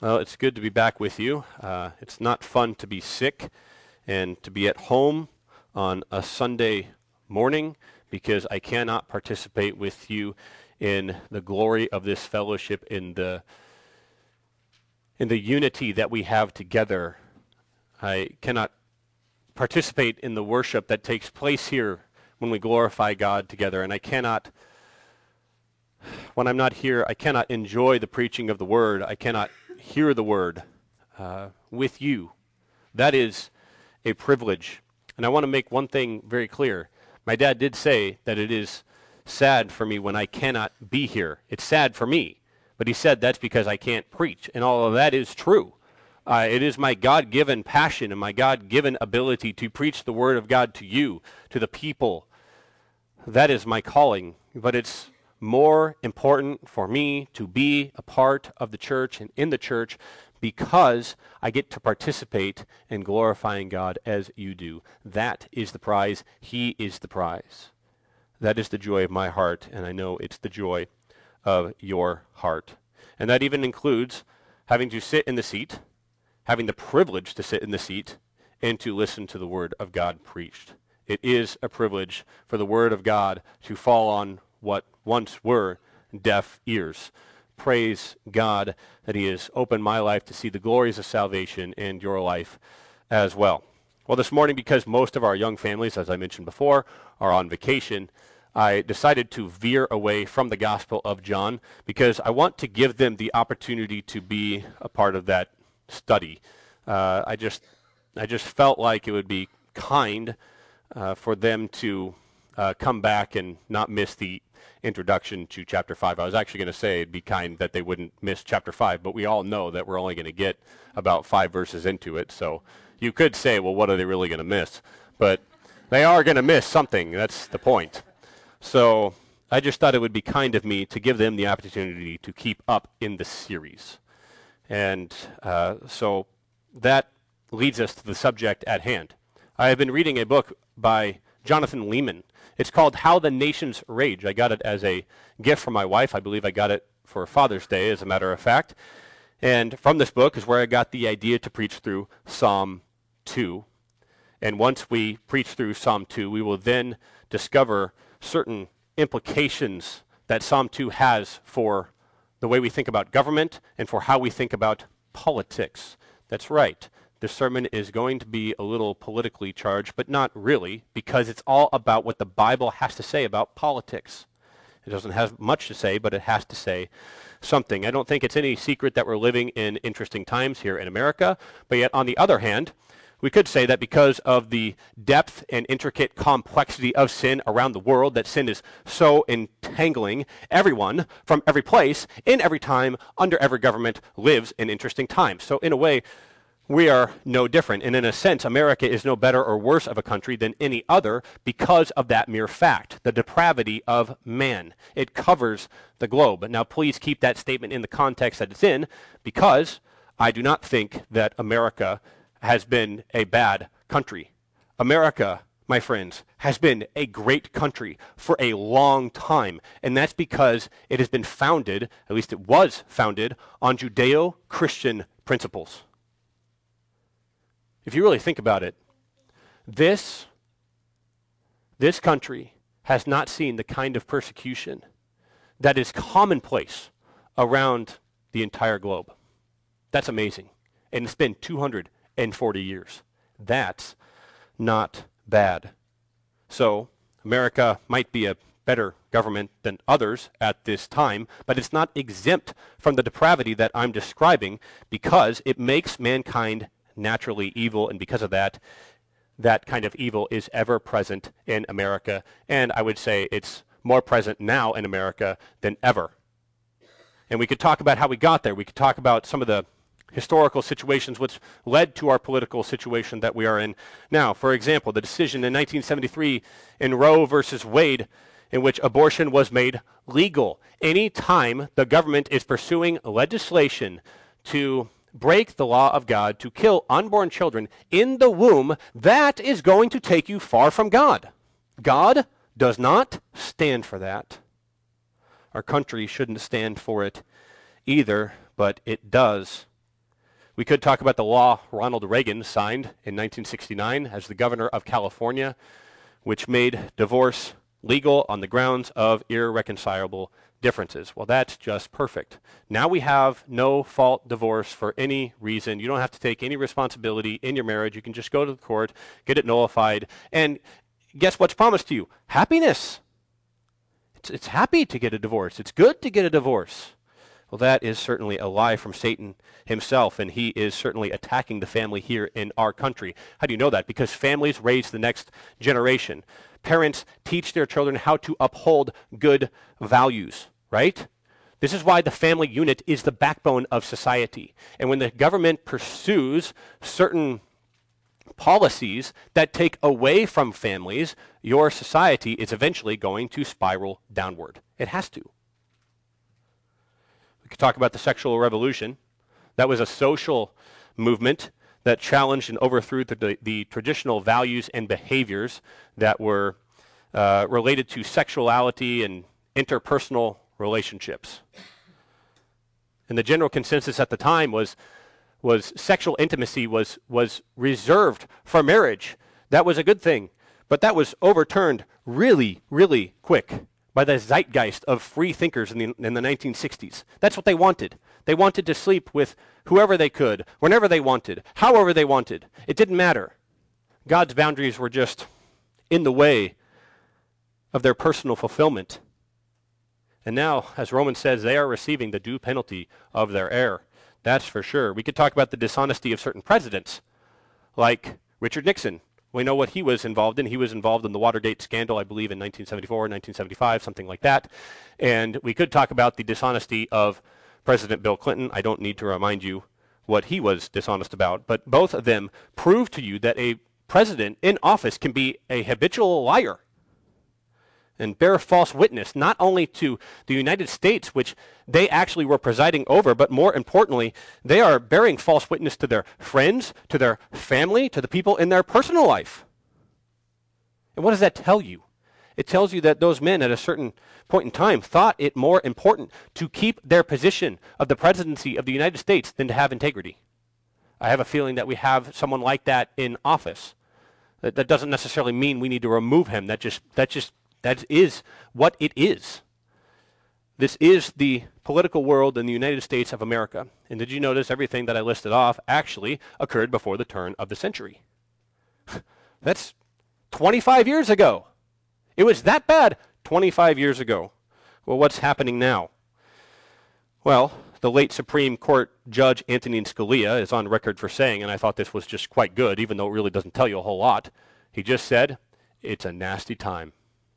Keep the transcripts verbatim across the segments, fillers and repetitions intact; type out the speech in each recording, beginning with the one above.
Well, it's good to be back with you. Uh, it's not fun to be sick and to be at home on a Sunday morning because I cannot participate with you in the glory of this fellowship, in the in the unity that we have together. I cannot participate in the worship that takes place here when we glorify God together, and I cannot, when I'm not here, I cannot enjoy the preaching of the Word. I cannot hear the Word uh, with you. That is a privilege. And I want to make one thing very clear. My dad did say that it is sad for me when I cannot be here. It's sad for me. But he said that's because I can't preach. And all of that is true. Uh, it is my God-given passion and my God-given ability to preach the Word of God to you, to the people. That is my calling. But it's more important for me to be a part of the church and in the church because I get to participate in glorifying God as you do. That is the prize. He is the prize. That is the joy of my heart, and I know it's the joy of your heart. And that even includes having to sit in the seat, having the privilege to sit in the seat, and to listen to the Word of God preached. It is a privilege for the Word of God to fall on what once were deaf ears. Praise God that He has opened my life to see the glories of salvation and your life as well. Well, this morning, because most of our young families, as I mentioned before, are on vacation, I decided to veer away from the Gospel of John because I want to give them the opportunity to be a part of that study. Uh, I just, I just felt like it would be kind uh, for them to uh, come back and not miss the introduction to chapter five. I was actually going to say it'd be kind that they wouldn't miss chapter five, but we all know that we're only going to get about five verses into it. So you could say, well, what are they really going to miss? But they are going to miss something. That's the point. So I just thought it would be kind of me to give them the opportunity to keep up in the series. And uh, so that leads us to the subject at hand. I have been reading a book by Jonathan Leeman. It's called How the Nations Rage. I got it as a gift from my wife. I believe I got it for Father's Day, as a matter of fact. And from this book is where I got the idea to preach through Psalm two. And once we preach through Psalm two, we will then discover certain implications that Psalm two has for the way we think about government and for how we think about politics. That's right. This sermon is going to be a little politically charged, but not really, because it's all about what the Bible has to say about politics. It doesn't have much to say, but it has to say something. I don't think it's any secret that we're living in interesting times here in America, but yet on the other hand, we could say that because of the depth and intricate complexity of sin around the world, that sin is so entangling, everyone from every place, in every time, under every government, lives in interesting times. So in a way, we are no different. And in a sense, America is no better or worse of a country than any other because of that mere fact, the depravity of man. It covers the globe. Now, please keep that statement in the context that it's in, because I do not think that America has been a bad country. America, my friends, has been a great country for a long time, and that's because it has been founded, at least it was founded, on Judeo-Christian principles. If you really think about it, this, this country has not seen the kind of persecution that is commonplace around the entire globe. That's amazing. And it's been two hundred forty years. That's not bad. So America might be a better government than others at this time, but it's not exempt from the depravity that I'm describing because it makes mankind naturally evil, and because of that, that kind of evil is ever present in America, and I would say it's more present now in America than ever. And we could talk about how we got there. We could talk about some of the historical situations which led to our political situation that we are in now. For example, the decision in nineteen seventy-three in Roe versus Wade, in which abortion was made legal. Any time the government is pursuing legislation to break the law of God, to kill unborn children in the womb, that is going to take you far from God. God does not stand for that. Our country shouldn't stand for it either, but it does. We could talk about the law Ronald Reagan signed in nineteen sixty-nine as the governor of California, which made divorce legal on the grounds of irreconcilable differences. Well, that's just perfect. Now we have no-fault divorce for any reason. You don't have to take any responsibility in your marriage. You can just go to the court, get it nullified, and guess what's promised to you? Happiness. It's, it's happy to get a divorce. It's good to get a divorce. Well, that is certainly a lie from Satan himself, and he is certainly attacking the family here in our country. How do you know that? Because families raise the next generation. Parents teach their children how to uphold good values, right? This is why the family unit is the backbone of society. And when the government pursues certain policies that take away from families, your society is eventually going to spiral downward. It has to. We could talk about the sexual revolution. That was a social movement that challenged and overthrew the, the, the traditional values and behaviors that were uh, related to sexuality and interpersonal relationships. And the general consensus at the time was, was sexual intimacy was, was reserved for marriage. That was a good thing. But that was overturned really, really quick by the zeitgeist of free thinkers in the, in the nineteen sixties. That's what they wanted. They wanted to sleep with whoever they could, whenever they wanted, however they wanted. It didn't matter. God's boundaries were just in the way of their personal fulfillment. And now, as Romans says, they are receiving the due penalty of their error. That's for sure. We could talk about the dishonesty of certain presidents, like Richard Nixon. We know what he was involved in. He was involved in the Watergate scandal, I believe, in nineteen seventy-four, nineteen seventy-five, something like that. And we could talk about the dishonesty of President Bill Clinton. I don't need to remind you what he was dishonest about. But both of them prove to you that a president in office can be a habitual liar and bear false witness, not only to the United States, which they actually were presiding over, but more importantly, they are bearing false witness to their friends, to their family, to the people in their personal life. And what does that tell you? It tells you that those men at a certain point in time thought it more important to keep their position of the presidency of the United States than to have integrity. I have a feeling that we have someone like that in office. That, that doesn't necessarily mean we need to remove him. That just, that just, that is what it is. This is the political world in the United States of America. And did you notice everything that I listed off actually occurred before the turn of the century? That's twenty-five years ago. It was that bad twenty-five years ago. Well, what's happening now? Well, the late Supreme Court Judge Antonin Scalia is on record for saying, and I thought this was just quite good, even though it really doesn't tell you a whole lot. He just said, it's a nasty time.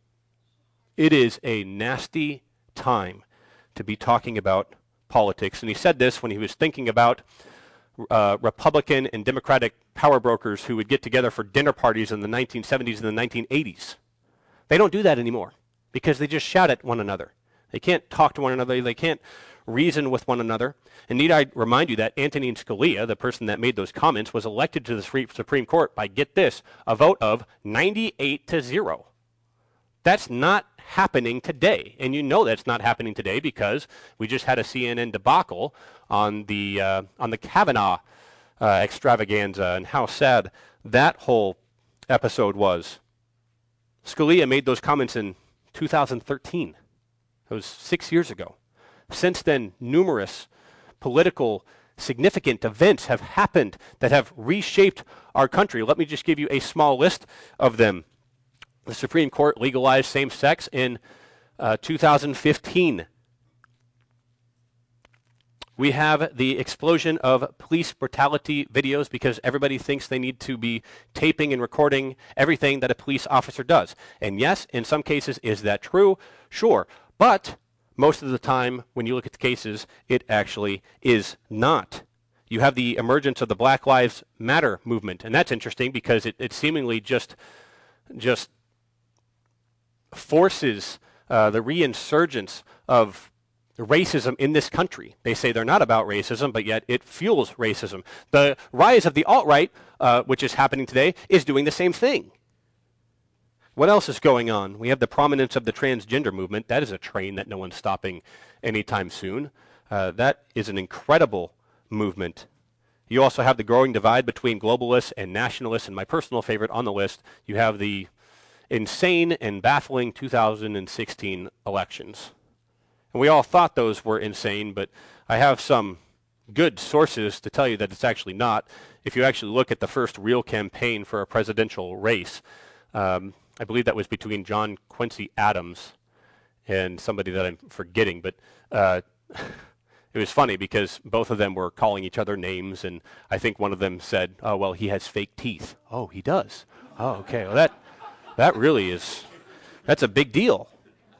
It is a nasty time to be talking about politics. And he said this when he was thinking about uh, Republican and Democratic power brokers who would get together for dinner parties in the nineteen seventies and the nineteen eighties. They don't do that anymore because they just shout at one another. They can't talk to one another. They can't reason with one another. And need I remind you that Antonin Scalia, the person that made those comments, was elected to the Supreme Court by, get this, a vote of ninety-eight to zero. That's not happening today. And you know that's not happening today because we just had a C N N debacle on the, uh, on the Kavanaugh uh, extravaganza and how sad that whole episode was. Scalia made those comments in two thousand thirteen. It was six years ago. Since then, numerous political significant events have happened that have reshaped our country. Let me just give you a small list of them. The Supreme Court legalized same-sex in uh, two thousand fifteen. We have the explosion of police brutality videos because everybody thinks they need to be taping and recording everything that a police officer does. And yes, in some cases, is that true? Sure. But most of the time, when you look at the cases, it actually is not. You have the emergence of the Black Lives Matter movement, and that's interesting because it, it seemingly just, just forces uh, the reinsurgence of racism in this country. They say they're not about racism, but yet it fuels racism. The rise of the alt-right, uh, which is happening today, is doing the same thing. What else is going on? We have the prominence of the transgender movement. That is a train that no one's stopping anytime soon. Uh, that is an incredible movement. You also have the growing divide between globalists and nationalists, and my personal favorite on the list, you have the insane and baffling two thousand sixteen elections. And we all thought those were insane, but I have some good sources to tell you that it's actually not. If you actually look at the first real campaign for a presidential race, um, I believe that was between John Quincy Adams and somebody that I'm forgetting, but uh, it was funny because both of them were calling each other names, and I think one of them said, oh, well, he has fake teeth. Oh, he does. Oh, okay. Well, that that really is, that's a big deal.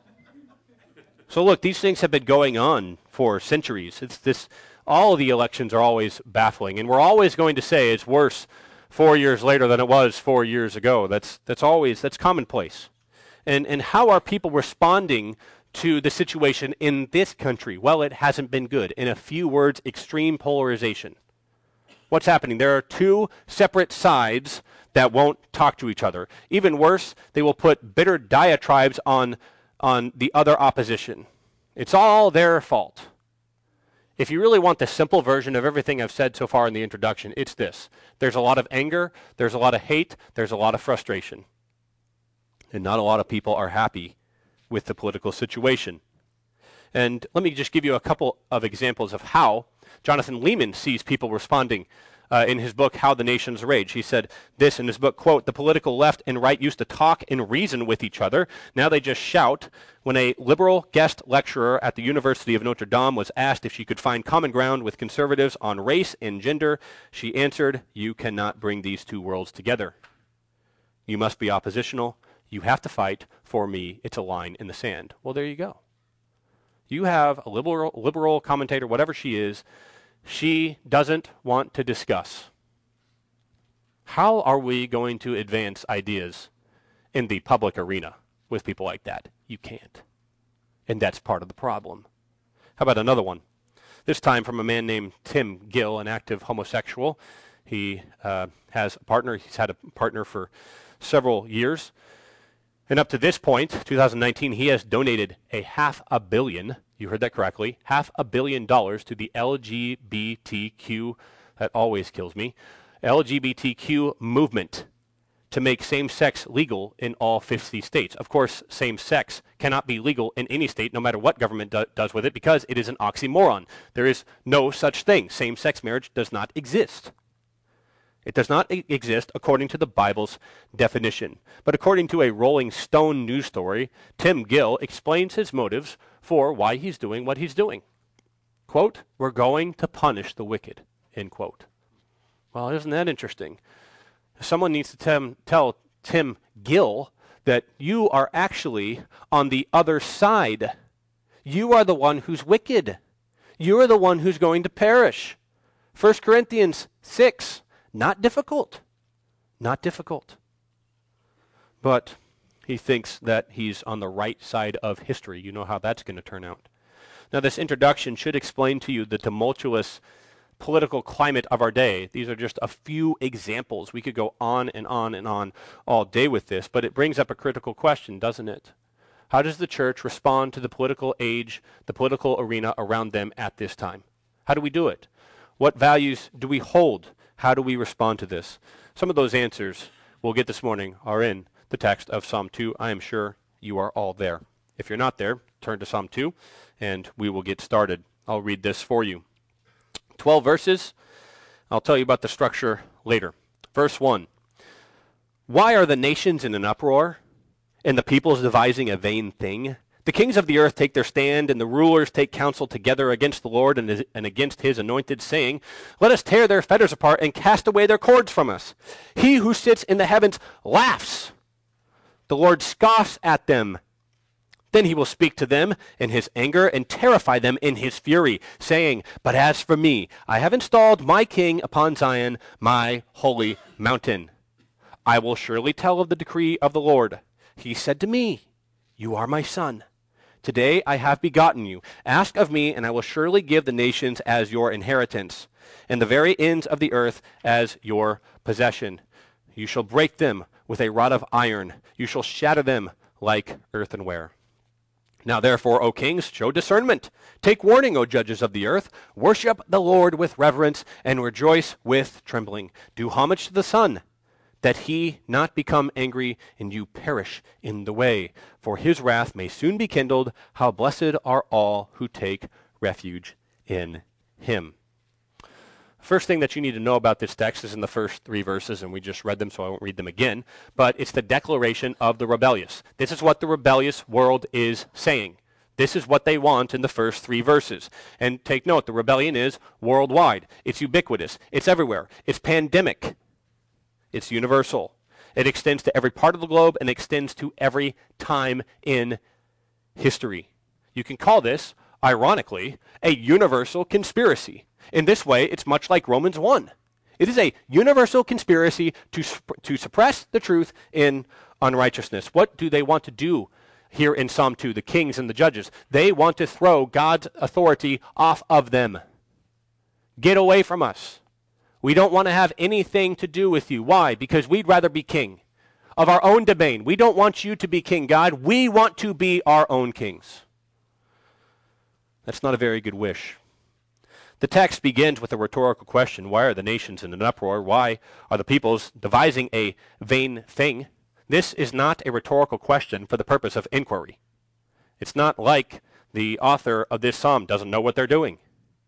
So look, these things have been going on for centuries. It's this, all of the elections are always baffling, and we're always going to say it's worse four years later than it was four years ago. That's that's always, that's commonplace. And and how are people responding to the situation in this country? Well, it hasn't been good. In a few words, extreme polarization. What's happening? There are two separate sides that won't talk to each other. Even worse, they will put bitter diatribes on on the other opposition. It's all their fault. If you really want the simple version of everything I've said so far in the introduction, it's this. There's a lot of anger, there's a lot of hate, there's a lot of frustration. And not a lot of people are happy with the political situation. And let me just give you a couple of examples of how Jonathan Leeman sees people responding uh, in his book, How the Nations Rage. He said this in his book, quote, "The political left and right used to talk and reason with each other. Now they just shout. When a liberal guest lecturer at the University of Notre Dame was asked if she could find common ground with conservatives on race and gender, she answered, 'You cannot bring these two worlds together. You must be oppositional. You have to fight. For me, it's a line in the sand.'" Well, there you go. You have a liberal, liberal commentator, whatever she is, she doesn't want to discuss. How are we going to advance ideas in the public arena with people like that? You can't. And that's part of the problem. How about another one? This time from a man named Tim Gill, an active homosexual. He uh, has a partner. He's had a partner for several years. And up to this point, two thousand nineteen, he has donated a half a billion, you heard that correctly, half a billion dollars to the L G B T Q, that always kills me, L G B T Q movement to make same-sex legal in all fifty states. Of course, same-sex cannot be legal in any state, no matter what government do- does with it, because it is an oxymoron. There is no such thing. Same-sex marriage does not exist. It does not e- exist according to the Bible's definition. But according to a Rolling Stone news story, Tim Gill explains his motives for why he's doing what he's doing. Quote, "We're going to punish the wicked," end quote. Well, isn't that interesting? Someone needs to tem- tell Tim Gill that you are actually on the other side. You are the one who's wicked. You are the one who's going to perish. First Corinthians six. Not difficult. Not difficult. But he thinks that he's on the right side of history. You know how that's going to turn out. Now, this introduction should explain to you the tumultuous political climate of our day. These are just a few examples. We could go on and on and on all day with this, but it brings up a critical question, doesn't it? How does the church respond to the political age, the political arena around them at this time? How do we do it? What values do we hold? How do we respond to this? Some of those answers we'll get this morning are in the text of Psalm two. I am sure you are all there. If you're not there, turn to Psalm two, and we will get started. I'll read this for you. Twelve verses. I'll tell you about the structure later. Verse one. Why are the nations in an uproar, and the peoples devising a vain thing? The kings of the earth take their stand, and the rulers take counsel together against the Lord and, his, and against his anointed, saying, "Let us tear their fetters apart and cast away their cords from us." He who sits in the heavens laughs. The Lord scoffs at them. Then he will speak to them in his anger and terrify them in his fury, saying, "But as for me, I have installed my king upon Zion, my holy mountain. I will surely tell of the decree of the Lord. He said to me, 'You are my son. Today I have begotten you. Ask of me, and I will surely give the nations as your inheritance, and the very ends of the earth as your possession. You shall break them with a rod of iron. You shall shatter them like earthenware.'" Now therefore, O kings, show discernment. Take warning, O judges of the earth. Worship the Lord with reverence, and rejoice with trembling. Do homage to the Son, that he not become angry, and you perish in the way. For his wrath may soon be kindled. How blessed are all who take refuge in him. First thing that you need to know about this text is in the first three verses, and we just read them, so I won't read them again, but it's the declaration of the rebellious. This is what the rebellious world is saying. This is what they want in the first three verses. And take note, the rebellion is worldwide. It's ubiquitous. It's everywhere. It's pandemic. It's universal. It extends to every part of the globe and extends to every time in history. You can call this, ironically, a universal conspiracy. In this way, it's much like Romans one. It is a universal conspiracy to, to suppress the truth in unrighteousness. What do they want to do here in Psalm two, the kings and the judges? They want to throw God's authority off of them. Get away from us. We don't want to have anything to do with you. Why? Because we'd rather be king of our own domain. We don't want you to be king, God. We want to be our own kings. That's not a very good wish. The text begins with a rhetorical question. Why are the nations in an uproar? Why are the peoples devising a vain thing? This is not a rhetorical question for the purpose of inquiry. It's not like the author of this psalm doesn't know what they're doing.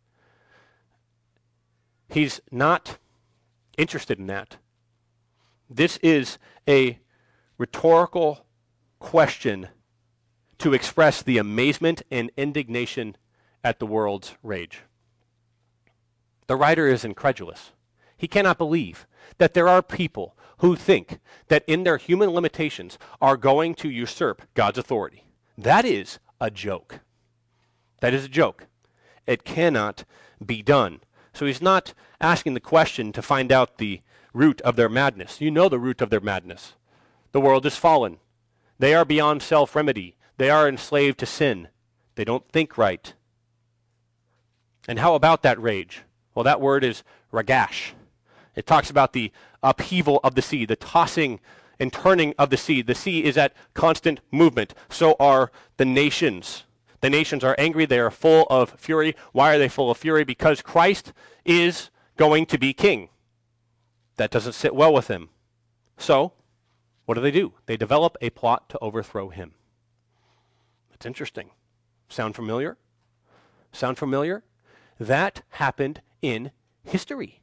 He's not interested in that. This is a rhetorical question to express the amazement and indignation at the world's rage. The writer is incredulous. He cannot believe that there are people who think that in their human limitations are going to usurp God's authority. That is a joke. That is a joke. It cannot be done. So he's not asking the question to find out the root of their madness. You know the root of their madness. The world is fallen. They are beyond self-remedy. They are enslaved to sin. They don't think right. And how about that rage? Well, that word is ragash. It talks about the upheaval of the sea, the tossing and turning of the sea. The sea is at constant movement. So are the nations. The nations are angry. They are full of fury. Why are they full of fury? Because Christ is going to be king. That doesn't sit well with him. So, what do they do? They develop a plot to overthrow him. That's interesting. Sound familiar? Sound familiar? That happened in history.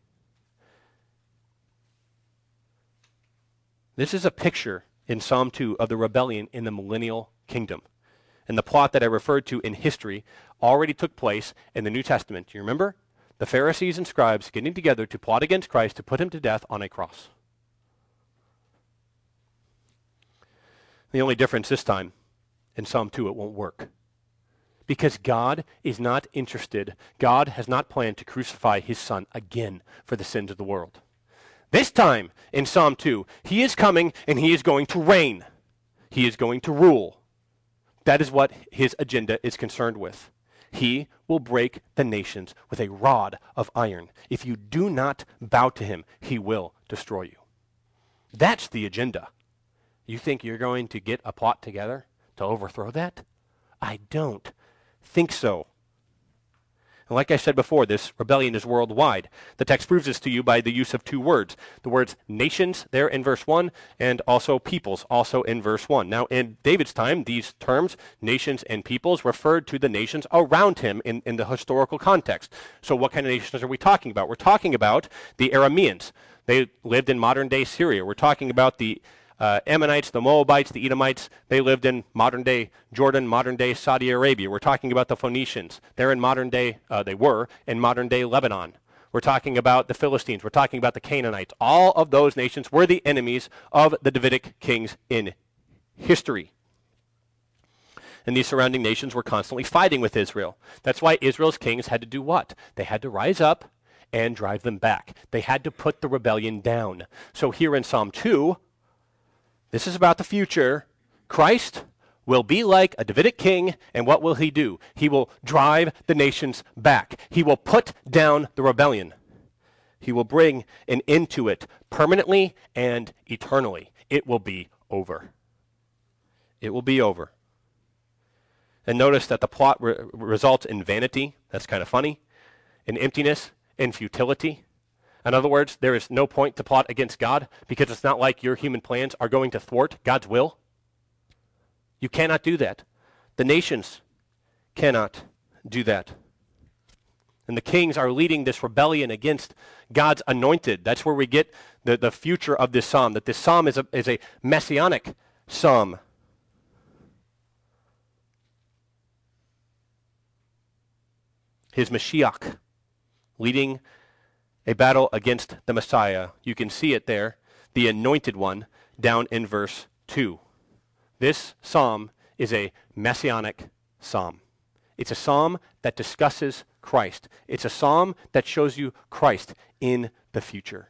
This is a picture in Psalm two of the rebellion in the millennial kingdom. And the plot that I referred to in history already took place in the New Testament. Do you remember? The Pharisees and scribes getting together to plot against Christ to put him to death on a cross. The only difference this time, in Psalm two, it won't work. Because God is not interested. God has not planned to crucify his Son again for the sins of the world. This time, in Psalm two, he is coming and he is going to reign. He is going to rule. That is what his agenda is concerned with. He will break the nations with a rod of iron. If you do not bow to him, he will destroy you. That's the agenda. You think you're going to get a plot together to overthrow that? I don't think so. And like I said before, this rebellion is worldwide. The text proves this to you by the use of two words. The words nations there in verse one and also peoples also in verse one. Now in David's time, these terms, nations and peoples, referred to the nations around him in, in the historical context. So what kind of nations are we talking about? We're talking about the Arameans. They lived in modern-day Syria. We're talking about the Uh, Ammonites, the Moabites, the Edomites. They lived in modern-day Jordan, modern-day Saudi Arabia. We're talking about the Phoenicians. They're in modern-day, uh, they were in modern-day Lebanon. We're talking about the Philistines. We're talking about the Canaanites. All of those nations were the enemies of the Davidic kings in history. And these surrounding nations were constantly fighting with Israel. That's why Israel's kings had to do what? They had to rise up and drive them back. They had to put the rebellion down. So here in Psalm two, this is about the future. Christ will be like a Davidic king, and what will he do? He will drive the nations back. He will put down the rebellion. He will bring an end to it permanently and eternally. It will be over. It will be over. And notice that the plot re- results in vanity. That's kind of funny. In emptiness, in futility. In other words, there is no point to plot against God because it's not like your human plans are going to thwart God's will. You cannot do that. The nations cannot do that. And the kings are leading this rebellion against God's anointed. That's where we get the, the future of this psalm, that this psalm is a, is a messianic psalm. His Mashiach, leading a battle against the Messiah. You can see it there, the anointed one, down in verse two. This psalm is a messianic psalm. It's a psalm that discusses Christ. It's a psalm that shows you Christ in the future.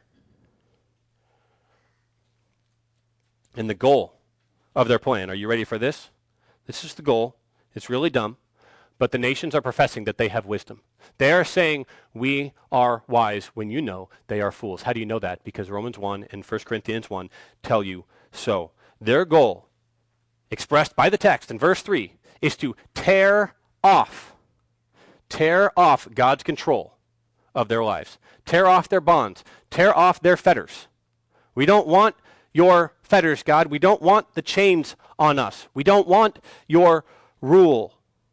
And the goal of their plan, are you ready for this? This is the goal. It's really dumb. But the nations are professing that they have wisdom. They are saying, we are wise, when you know they are fools. How do you know that? Because Romans one and First Corinthians one tell you so. Their goal, expressed by the text in verse three, is to tear off, tear off God's control of their lives. Tear off their bonds. Tear off their fetters. We don't want your fetters, God. We don't want the chains on us. We don't want your rule.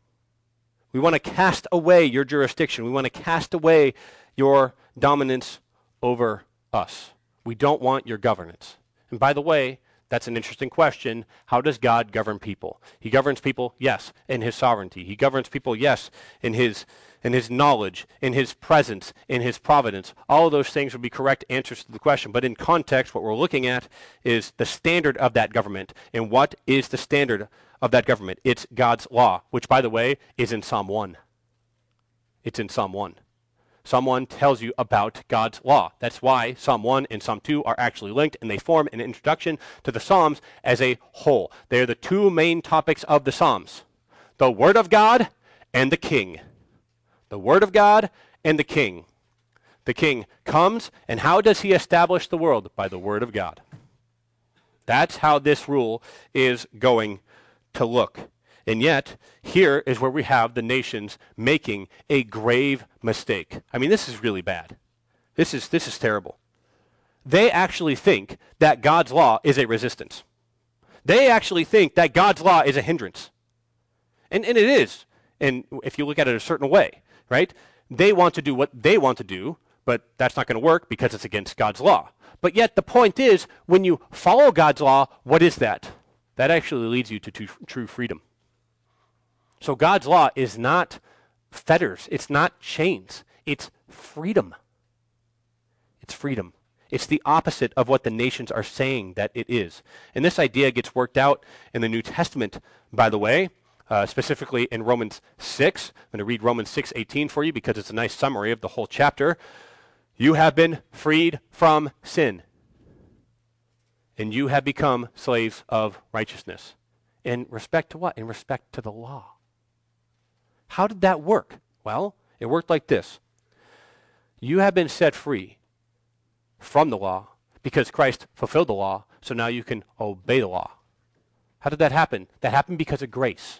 We want to cast away your jurisdiction. We want to cast away your dominance over us. We don't want your governance. And by the way, that's an interesting question. How does God govern people? He governs people, yes, in his sovereignty. He governs people, yes, in his in his knowledge, in his presence, in his providence. All of those things would be correct answers to the question. But in context, what we're looking at is the standard of that government. And what is the standard of that government? It's God's law, which, by the way, is in Psalm one. It's in Psalm one. Psalm one tells you about God's law. That's why Psalm one and Psalm two are actually linked, and they form an introduction to the Psalms as a whole. They are the two main topics of the Psalms: the Word of God and the King. The Word of God and the King. The King comes, and how does he establish the world? By the Word of God. That's how this rule is going to look. And yet, here is where we have the nations making a grave mistake. I mean, this is really bad. This is this is terrible. They actually think that God's law is a resistance. They actually think that God's law is a hindrance. And, and it is. And if you look at it a certain way, right? They want to do what they want to do, but that's not going to work because it's against God's law. But yet the point is, when you follow God's law, what is that? That actually leads you to t- true freedom. So God's law is not fetters. It's not chains. It's freedom. It's freedom. It's the opposite of what the nations are saying that it is. And this idea gets worked out in the New Testament, by the way, uh, specifically in Romans six. I'm going to read Romans six eighteen for you because it's a nice summary of the whole chapter. You have been freed from sin, and you have become slaves of righteousness. In respect to what? In respect to the law. How did that work? Well, it worked like this. You have been set free from the law because Christ fulfilled the law, so now you can obey the law. How did that happen? That happened because of grace.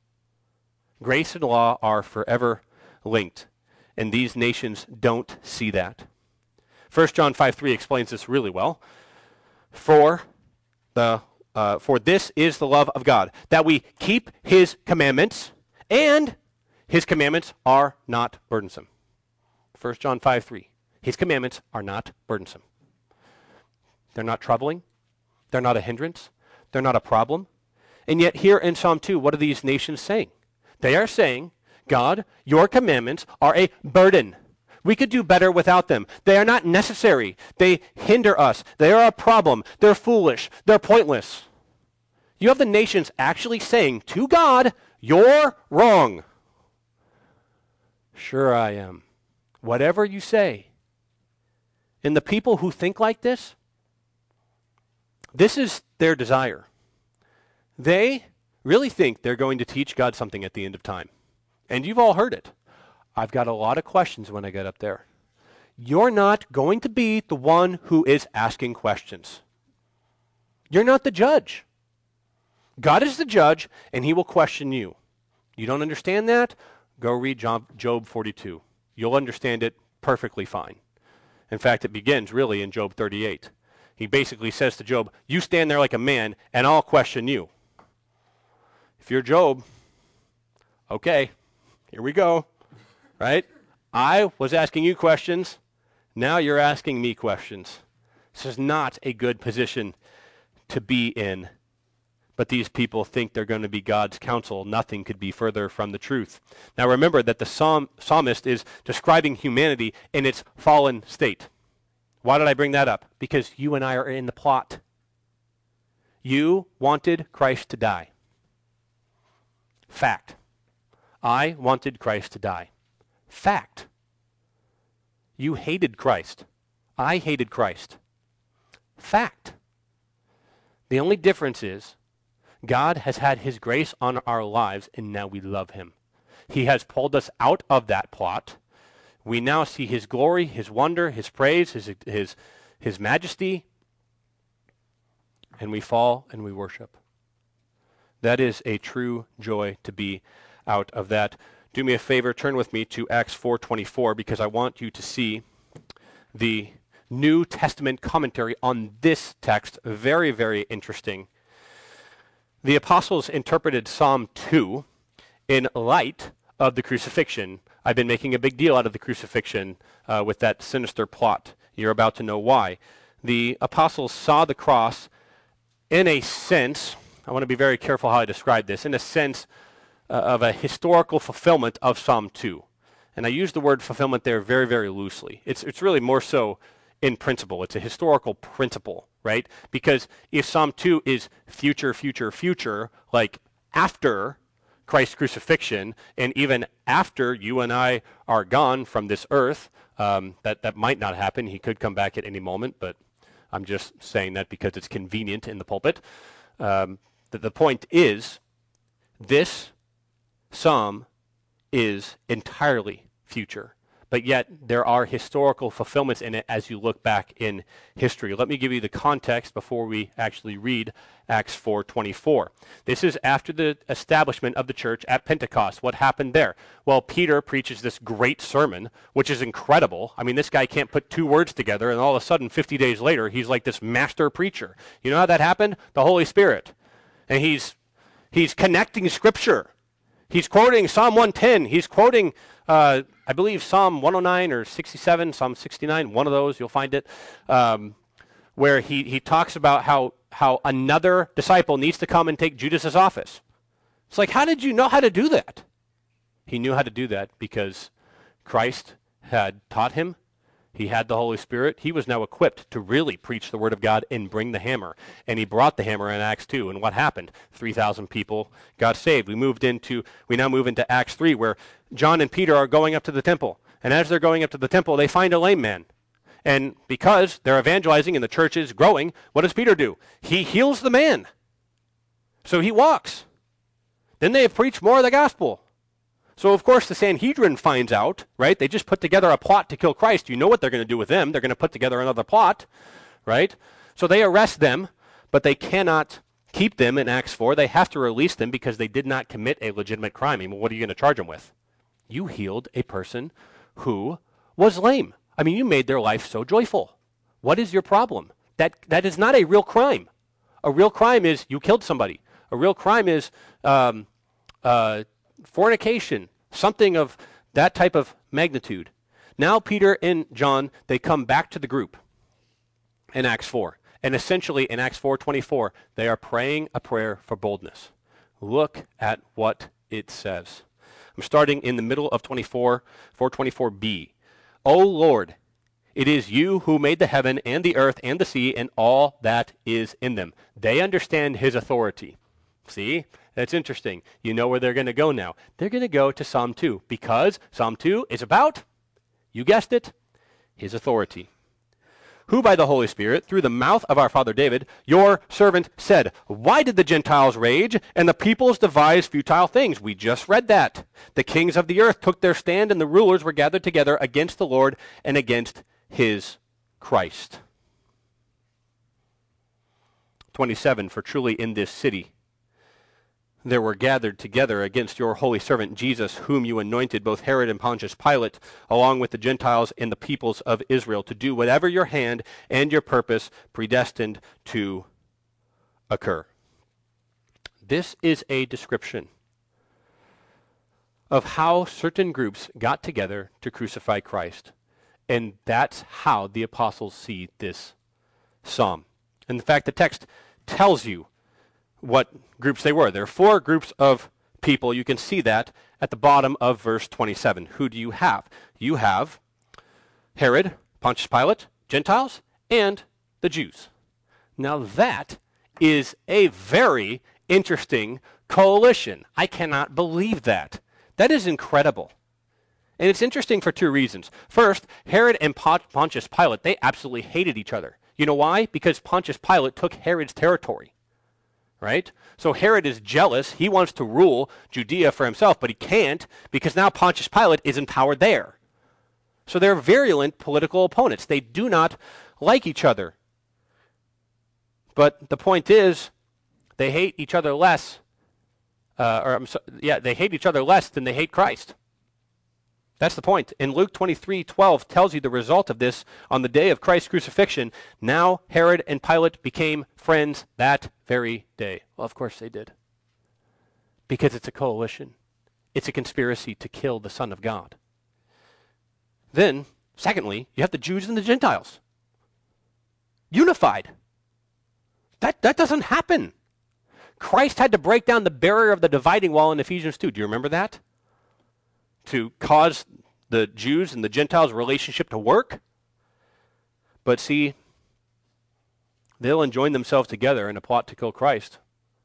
Grace and law are forever linked, and these nations don't see that. First John five three explains this really well. For the uh, for this is the love of God, that we keep his commandments, and his commandments are not burdensome. First John five three. His commandments are not burdensome. They're not troubling. They're not a hindrance. They're not a problem. And yet here in Psalm two, what are these nations saying? They are saying, God, your commandments are a burden. We could do better without them. They are not necessary. They hinder us. They are a problem. They're foolish. They're pointless. You have the nations actually saying to God, you're wrong. Sure I am. Whatever you say. And the people who think like this, this is their desire. They really think they're going to teach God something at the end of time. And you've all heard it. I've got a lot of questions when I get up there. You're not going to be the one who is asking questions. You're not the judge. God is the judge, and he will question you. You don't understand that? Go read Job forty-two. You'll understand it perfectly fine. In fact, it begins really in Job thirty-eight. He basically says to Job, you stand there like a man, and I'll question you. If you're Job, okay, here we go, right? I was asking you questions. Now you're asking me questions. This is not a good position to be in. But these people think they're going to be God's counsel. Nothing could be further from the truth. Now remember that the psalm, psalmist is describing humanity in its fallen state. Why did I bring that up? Because you and I are in the plot. You wanted Christ to die. Fact. I wanted Christ to die. Fact. You hated Christ. I hated Christ. Fact. The only difference is God has had his grace on our lives, and now we love him. He has pulled us out of that plot. We now see his glory, his wonder, his praise, his, his, his majesty, and we fall and we worship. That is a true joy to be out of that. Do me a favor, turn with me to Acts four twenty-four, because I want you to see the New Testament commentary on this text. Very, very interesting. The apostles interpreted Psalm two in light of the crucifixion. I've been making a big deal out of the crucifixion uh, with that sinister plot. You're about to know why. The apostles saw the cross in a sense, I want to be very careful how I describe this, in a sense uh, of a historical fulfillment of Psalm two. And I use the word fulfillment there very, very loosely. It's, it's really more so in principle. It's a historical principle, right? Because if Psalm two is future, future, future, like after Christ's crucifixion, and even after you and I are gone from this earth, um, that, that might not happen. He could come back at any moment, but I'm just saying that because it's convenient in the pulpit. Um, the, the point is, this psalm is entirely future. But yet there are historical fulfillments in it as you look back in history. Let me give you the context before we actually read Acts four twenty-four. This is after the establishment of the church at Pentecost. What happened there? Well, Peter preaches this great sermon, which is incredible. I mean, this guy can't put two words together, and all of a sudden, fifty days later, he's like this master preacher. You know how that happened? The Holy Spirit. And he's he's connecting Scripture. He's quoting Psalm one ten. He's quoting, uh, I believe, Psalm one oh nine or sixty-seven, Psalm sixty-nine, one of those, you'll find it, um, where he, he talks about how, how another disciple needs to come and take Judas's office. It's like, how did you know how to do that? He knew how to do that because Christ had taught him. He had the Holy Spirit. He was now equipped to really preach the Word of God and bring the hammer. And he brought the hammer in Acts two. And what happened? three thousand people got saved. We moved into, we now move into Acts three, where John and Peter are going up to the temple. And as they're going up to the temple, they find a lame man. And because they're evangelizing and the church is growing, what does Peter do? He heals the man. So he walks. Then they preach more of the gospel. So, of course, the Sanhedrin finds out, right? They just put together a plot to kill Christ. You know what they're going to do with them. They're going to put together another plot, right? So they arrest them, but they cannot keep them in Acts four. They have to release them because they did not commit a legitimate crime. I mean, what are you going to charge them with? You healed a person who was lame. I mean, you made their life so joyful. What is your problem? That that is not a real crime. A real crime is you killed somebody. A real crime is um, uh, fornication, something of that type of magnitude. Now Peter and John, they come back to the group in Acts four. And essentially in Acts four twenty-four, they are praying a prayer for boldness. Look at what it says. I'm starting in the middle of twenty-four, four twenty-four b. O Lord, it is you who made the heaven and the earth and the sea and all that is in them. They understand his authority. See? That's interesting. You know where they're going to go now. They're going to go to Psalm two because Psalm two is about, you guessed it, his authority. Who by the Holy Spirit, through the mouth of our father David, your servant said, why did the Gentiles rage and the peoples devise futile things? We just read that. The kings of the earth took their stand and the rulers were gathered together against the Lord and against his Christ. twenty-seven, for truly in this city there were gathered together against your holy servant Jesus, whom you anointed, both Herod and Pontius Pilate, along with the Gentiles and the peoples of Israel, to do whatever your hand and your purpose predestined to occur. This is a description of how certain groups got together to crucify Christ. And that's how the apostles see this psalm. In fact, the text tells you what groups they were. There are four groups of people. You can see that at the bottom of verse twenty-seven. Who do you have? You have Herod, Pontius Pilate, Gentiles, and the Jews. Now that is a very interesting coalition. I cannot believe that. That is incredible. And it's interesting for two reasons. First, Herod and Pontius Pilate, they absolutely hated each other. You know why? Because Pontius Pilate took Herod's territory, right? So Herod is jealous. He wants to rule Judea for himself, but he can't because now Pontius Pilate is in power there. So they're virulent political opponents. They do not like each other. But the point is, they hate each other less Uh, or I'm so, yeah, they hate each other less than they hate Christ. That's the point. And Luke twenty-three twelve tells you the result of this on the day of Christ's crucifixion. Now Herod and Pilate became friends that very day. Well, of course they did. Because it's a coalition. It's a conspiracy to kill the Son of God. Then, secondly, you have the Jews and the Gentiles. Unified. That, that doesn't happen. Christ had to break down the barrier of the dividing wall in Ephesians two. Do you remember that? To cause the Jews and the Gentiles' relationship to work. But see, they'll enjoin themselves together in a plot to kill Christ.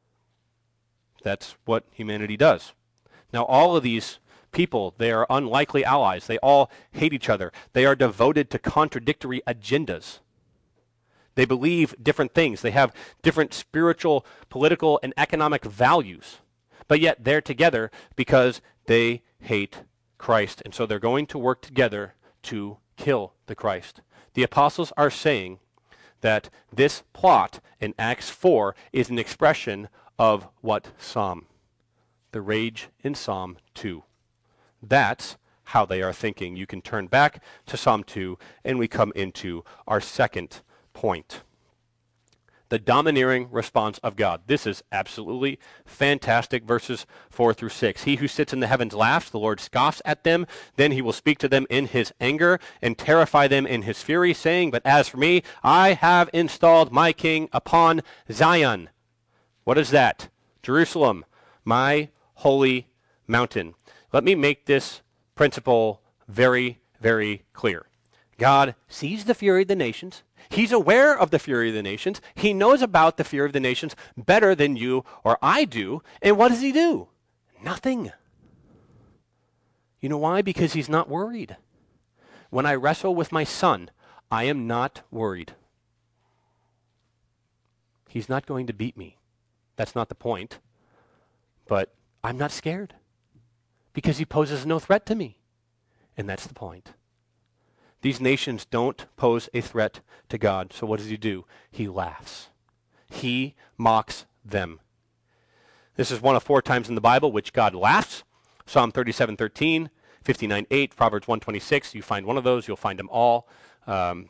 That's what humanity does. Now, all of these people, they are unlikely allies. They all hate each other. They are devoted to contradictory agendas. They believe different things. They have different spiritual, political, and economic values. But yet they're together because they hate Christ. And so they're going to work together to kill the Christ. The apostles are saying that this plot in Acts four is an expression of what psalm? The rage in Psalm two. That's how they are thinking. You can turn back to Psalm two, and we come into our second point. The domineering response of God. This is absolutely fantastic. Verses four through six. He who sits in the heavens laughs, the Lord scoffs at them. Then he will speak to them in his anger and terrify them in his fury, saying, but as for me, I have installed my king upon Zion. What is that? Jerusalem, my holy mountain. Let me make this principle very, very clear. God sees the fury of the nations. He's aware of the fury of the nations. He knows about the fury of the nations better than you or I do. And what does he do? Nothing. You know why? Because he's not worried. When I wrestle with my son, I am not worried. He's not going to beat me. That's not the point. But I'm not scared because he poses no threat to me. And that's the point. These nations don't pose a threat to God. So what does he do? He laughs. He mocks them. This is one of four times in the Bible which God laughs. Psalm thirty-seven thirteen, fifty-nine eight, Proverbs one twenty-six. You find one of those, you'll find them all. Um,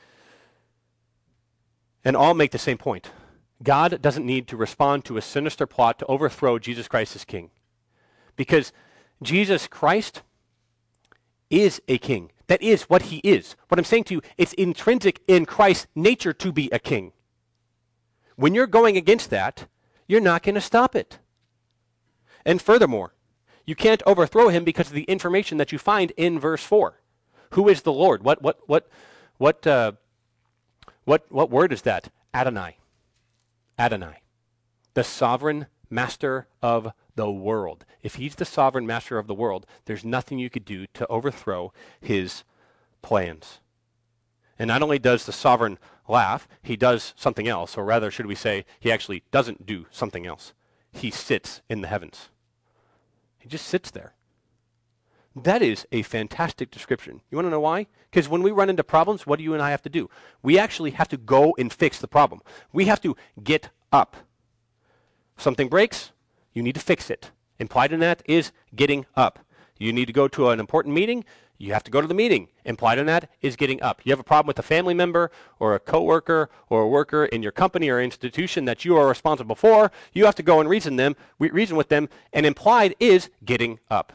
and all make the same point. God doesn't need to respond to a sinister plot to overthrow Jesus Christ as king. Because Jesus Christ is a king. That is what he is. What I'm saying to you, it's intrinsic in Christ's nature to be a king. When you're going against that, you're not going to stop it. And furthermore, you can't overthrow him because of the information that you find in verse four. Who is the Lord? What what what what uh, what what word is that? Adonai. Adonai. The sovereign master of the world. If he's the sovereign master of the world, there's nothing you could do to overthrow his plans. And not only does the sovereign laugh, he does something else, or rather, should we say, he actually doesn't do something else. He sits in the heavens. He just sits there. That is a fantastic description. You want to know why? Because when we run into problems, what do you and I have to do? We actually have to go and fix the problem. We have to get up. Something breaks, You need to fix it. Implied in that is getting up. You need to go to an important meeting. You have to go to the meeting. Implied in that is getting up. You have a problem with a family member or a coworker or a worker in your company or institution that you are responsible for. You have to go and reason them, reason with them, and implied is getting up.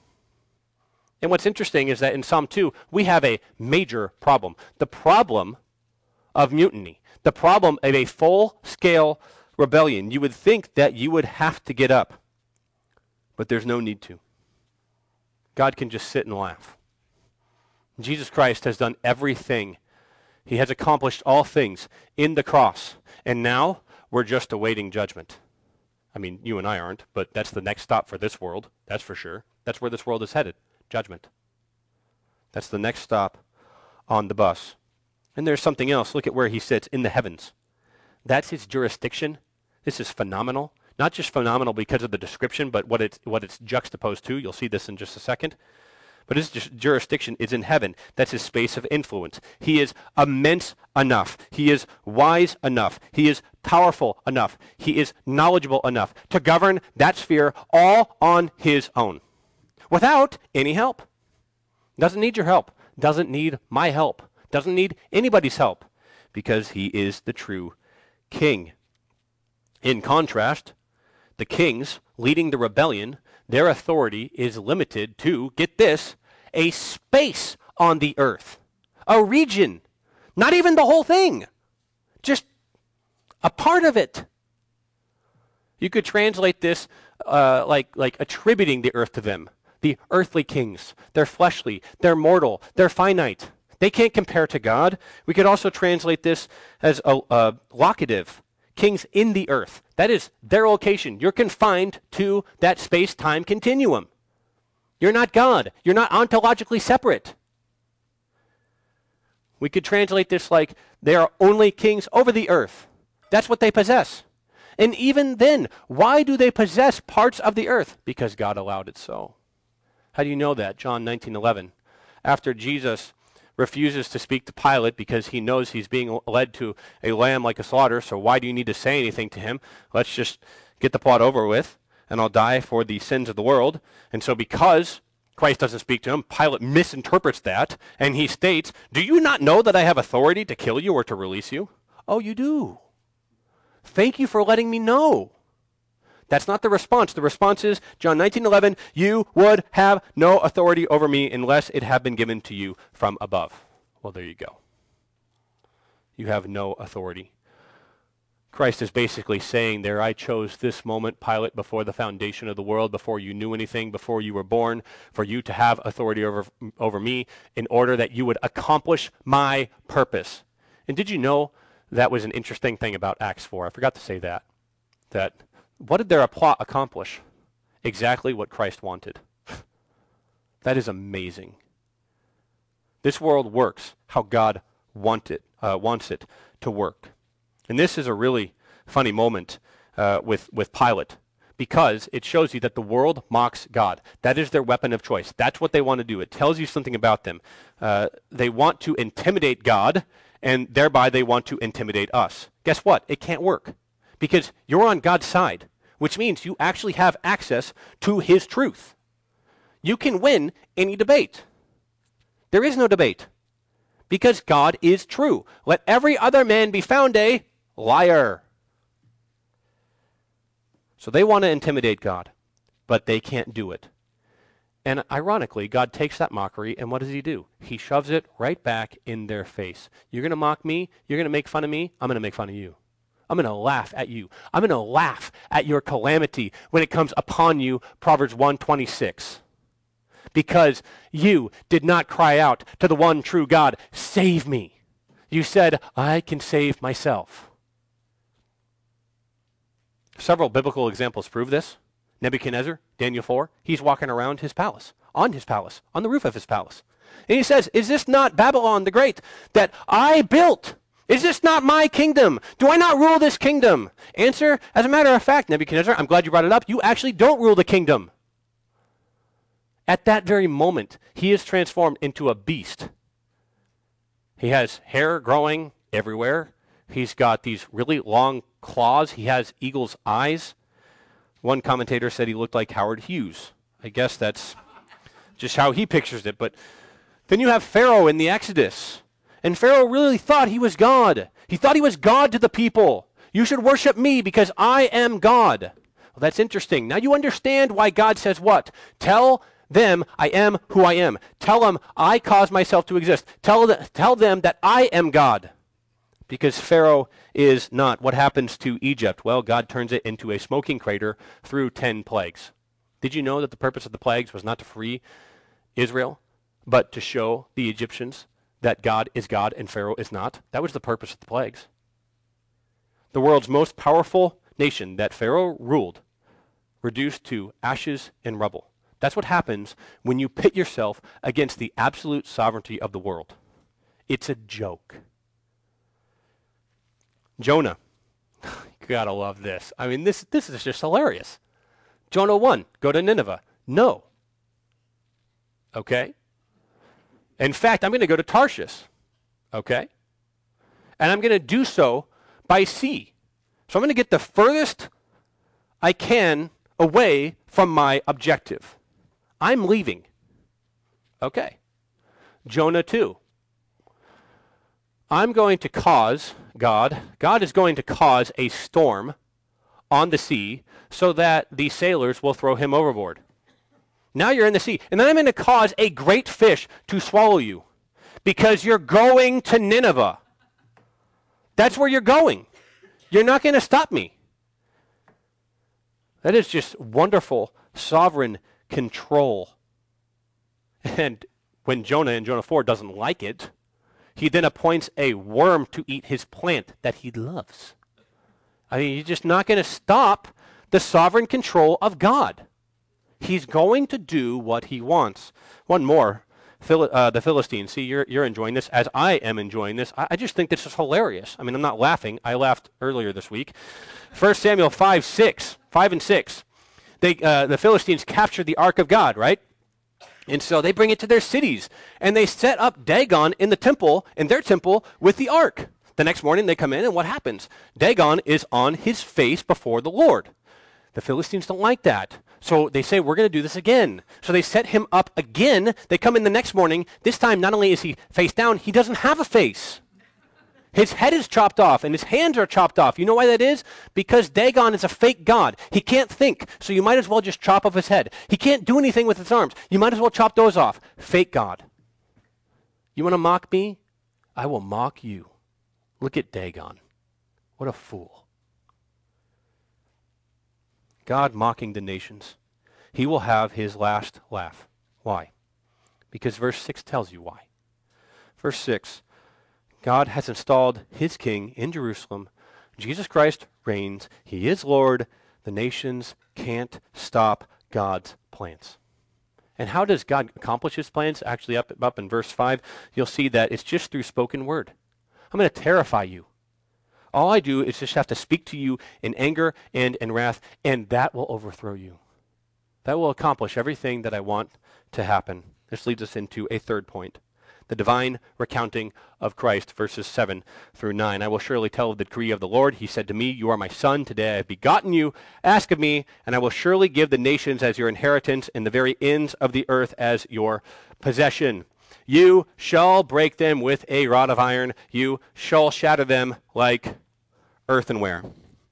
And what's interesting is that in Psalm two, we have a major problem. The problem of mutiny. The problem of a full-scale rebellion. You would think that you would have to get up, but there's no need to. God can just sit and laugh. Jesus Christ has done everything. He has accomplished all things in the cross, and now we're just awaiting judgment. I mean, you and I aren't, but that's the next stop for this world, that's for sure. That's where this world is headed, judgment. That's the next stop on the bus. And there's something else. Look at where he sits, in the heavens. That's his jurisdiction. This is phenomenal. Not just phenomenal because of the description, but what it's, what it's juxtaposed to. You'll see this in just a second. But his ju- jurisdiction is in heaven. That's his space of influence. He is immense enough. He is wise enough. He is powerful enough. He is knowledgeable enough to govern that sphere all on his own, without any help. Doesn't need your help. Doesn't need my help. Doesn't need anybody's help, because he is the true king. In contrast, the kings leading the rebellion, their authority is limited to, get this, a space on the earth, a region, not even the whole thing, just a part of it. You could translate this uh, like, like attributing the earth to them. The earthly kings, they're fleshly, they're mortal, they're finite. They can't compare to God. We could also translate this as a, a locative. Kings in the earth. That is their location. You're confined to that space-time continuum. You're not God. You're not ontologically separate. We could translate this like they are only kings over the earth. That's what they possess. And even then, why do they possess parts of the earth? Because God allowed it so. How do you know that? John nineteen eleven. After Jesus refuses to speak to Pilate because he knows he's being led to a lamb like a slaughter, so why do you need to say anything to him? Let's just get the plot over with, and I'll die for the sins of the world. And so because Christ doesn't speak to him, Pilate misinterprets that, and he states, do you not know that I have authority to kill you or to release you? Oh, you do. Thank you for letting me know. That's not the response. The response is, John nineteen eleven, you would have no authority over me unless it had been given to you from above. Well, there you go. You have no authority. Christ is basically saying there, I chose this moment, Pilate, before the foundation of the world, before you knew anything, before you were born, for you to have authority over, over me in order that you would accomplish my purpose. And did you know that was an interesting thing about Acts four? I forgot to say that. That what did their plot accomplish? Exactly what Christ wanted. That is amazing. This world works how God want it, uh, wants it to work. And this is a really funny moment uh, with, with Pilate, because it shows you that the world mocks God. That is their weapon of choice. That's what they want to do. It tells you something about them. Uh, they want to intimidate God, and thereby they want to intimidate us. Guess what? It can't work, because you're on God's side, which means you actually have access to his truth. You can win any debate. There is no debate, because God is true. Let every other man be found a liar. So they want to intimidate God, but they can't do it. And ironically, God takes that mockery, and what does he do? He shoves it right back in their face. You're going to mock me? You're going to make fun of me? I'm going to make fun of you. I'm going to laugh at you. I'm going to laugh at your calamity when it comes upon you, Proverbs one twenty-six. Because you did not cry out to the one true God, save me. You said, I can save myself. Several biblical examples prove this. Nebuchadnezzar, Daniel four, he's walking around his palace, on his palace, on the roof of his palace. And he says, is this not Babylon the Great that I built? Is this not my kingdom? Do I not rule this kingdom? Answer, as a matter of fact, Nebuchadnezzar, I'm glad you brought it up. You actually don't rule the kingdom. At that very moment, he is transformed into a beast. He has hair growing everywhere. He's got these really long claws. He has eagle's eyes. One commentator said he looked like Howard Hughes. I guess that's just how he pictures it. But then you have Pharaoh in the Exodus. And Pharaoh really thought he was God. He thought he was God to the people. You should worship me because I am God. Well, that's interesting. Now you understand why God says what? Tell them I am who I am. Tell them I cause myself to exist. Tell, the, tell them that I am God. Because Pharaoh is not. What happens to Egypt? Well, God turns it into a smoking crater through ten plagues. Did you know that the purpose of the plagues was not to free Israel, but to show the Egyptians that God is God and Pharaoh is not? That was the purpose of the plagues. The world's most powerful nation that Pharaoh ruled, reduced to ashes and rubble. That's what happens when you pit yourself against the absolute sovereignty of the world. It's a joke. Jonah. You gotta love this. I mean, this, this is just hilarious. Jonah one, go to Nineveh. No. Okay? In fact, I'm going to go to Tarshish. Okay? And I'm going to do so by sea. So I'm going to get the furthest I can away from my objective. I'm leaving. Okay. Jonah two. I'm going to cause, God, God is going to cause a storm on the sea so that the sailors will throw him overboard. Now you're in the sea. And then I'm going to cause a great fish to swallow you because you're going to Nineveh. That's where you're going. You're not going to stop me. That is just wonderful sovereign control. And when Jonah in Jonah four doesn't like it, he then appoints a worm to eat his plant that he loves. I mean, you're just not going to stop the sovereign control of God. He's going to do what he wants. One more. Phil, uh, the Philistines. See, you're, you're enjoying this as I am enjoying this. I, I just think this is hilarious. I mean, I'm not laughing. I laughed earlier this week. First Samuel five, six, five and six. They, uh, the Philistines captured the ark of God, right? And so they bring it to their cities. And they set up Dagon in the temple, in their temple, with the ark. The next morning they come in, and what happens? Dagon is on his face before the Lord. The Philistines don't like that. So they say, we're going to do this again. So they set him up again. They come in the next morning. This time, not only is he face down, he doesn't have a face. His head is chopped off, and his hands are chopped off. You know why that is? Because Dagon is a fake god. He can't think, so you might as well just chop off his head. He can't do anything with his arms. You might as well chop those off. Fake god. You want to mock me? I will mock you. Look at Dagon. What a fool. God mocking the nations. He will have his last laugh. Why? Because verse six tells you why. Verse six, God has installed his king in Jerusalem. Jesus Christ reigns. He is Lord. The nations can't stop God's plans. And how does God accomplish his plans? Actually, up, up in verse five, you'll see that it's just through spoken word. I'm going to terrify you. All I do is just have to speak to you in anger and in wrath, and that will overthrow you. That will accomplish everything that I want to happen. This leads us into a third point. The divine recounting of Christ, verses seven through nine. I will surely tell of the decree of the Lord. He said to me, you are my son. Today I have begotten you. Ask of me, and I will surely give the nations as your inheritance and the very ends of the earth as your possession. You shall break them with a rod of iron. You shall shatter them like earthenware.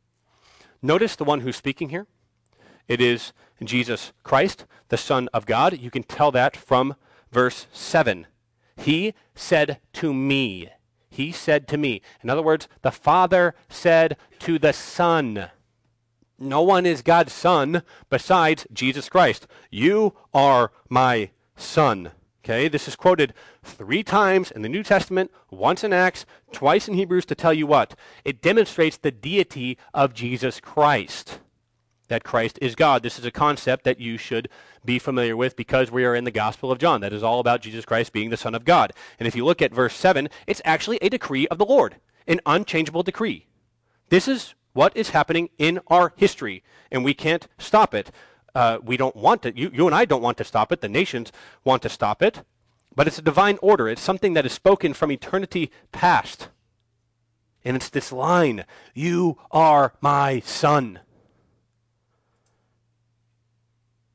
Notice the one who's speaking here. It is Jesus Christ, the Son of God. You can tell that from verse seven. He said to me. He said to me. In other words, the Father said to the Son. No one is God's Son besides Jesus Christ. You are my Son. Okay, this is quoted three times in the New Testament, once in Acts, twice in Hebrews to tell you what? It demonstrates the deity of Jesus Christ, that Christ is God. This is a concept that you should be familiar with because we are in the Gospel of John. That is all about Jesus Christ being the Son of God. And if you look at verse seven, it's actually a decree of the Lord, an unchangeable decree. This is what is happening in our history, and we can't stop it. Uh, we don't want it. You, you and I don't want to stop it. The nations want to stop it. But it's a divine order. It's something that is spoken from eternity past. And it's this line, you are my son.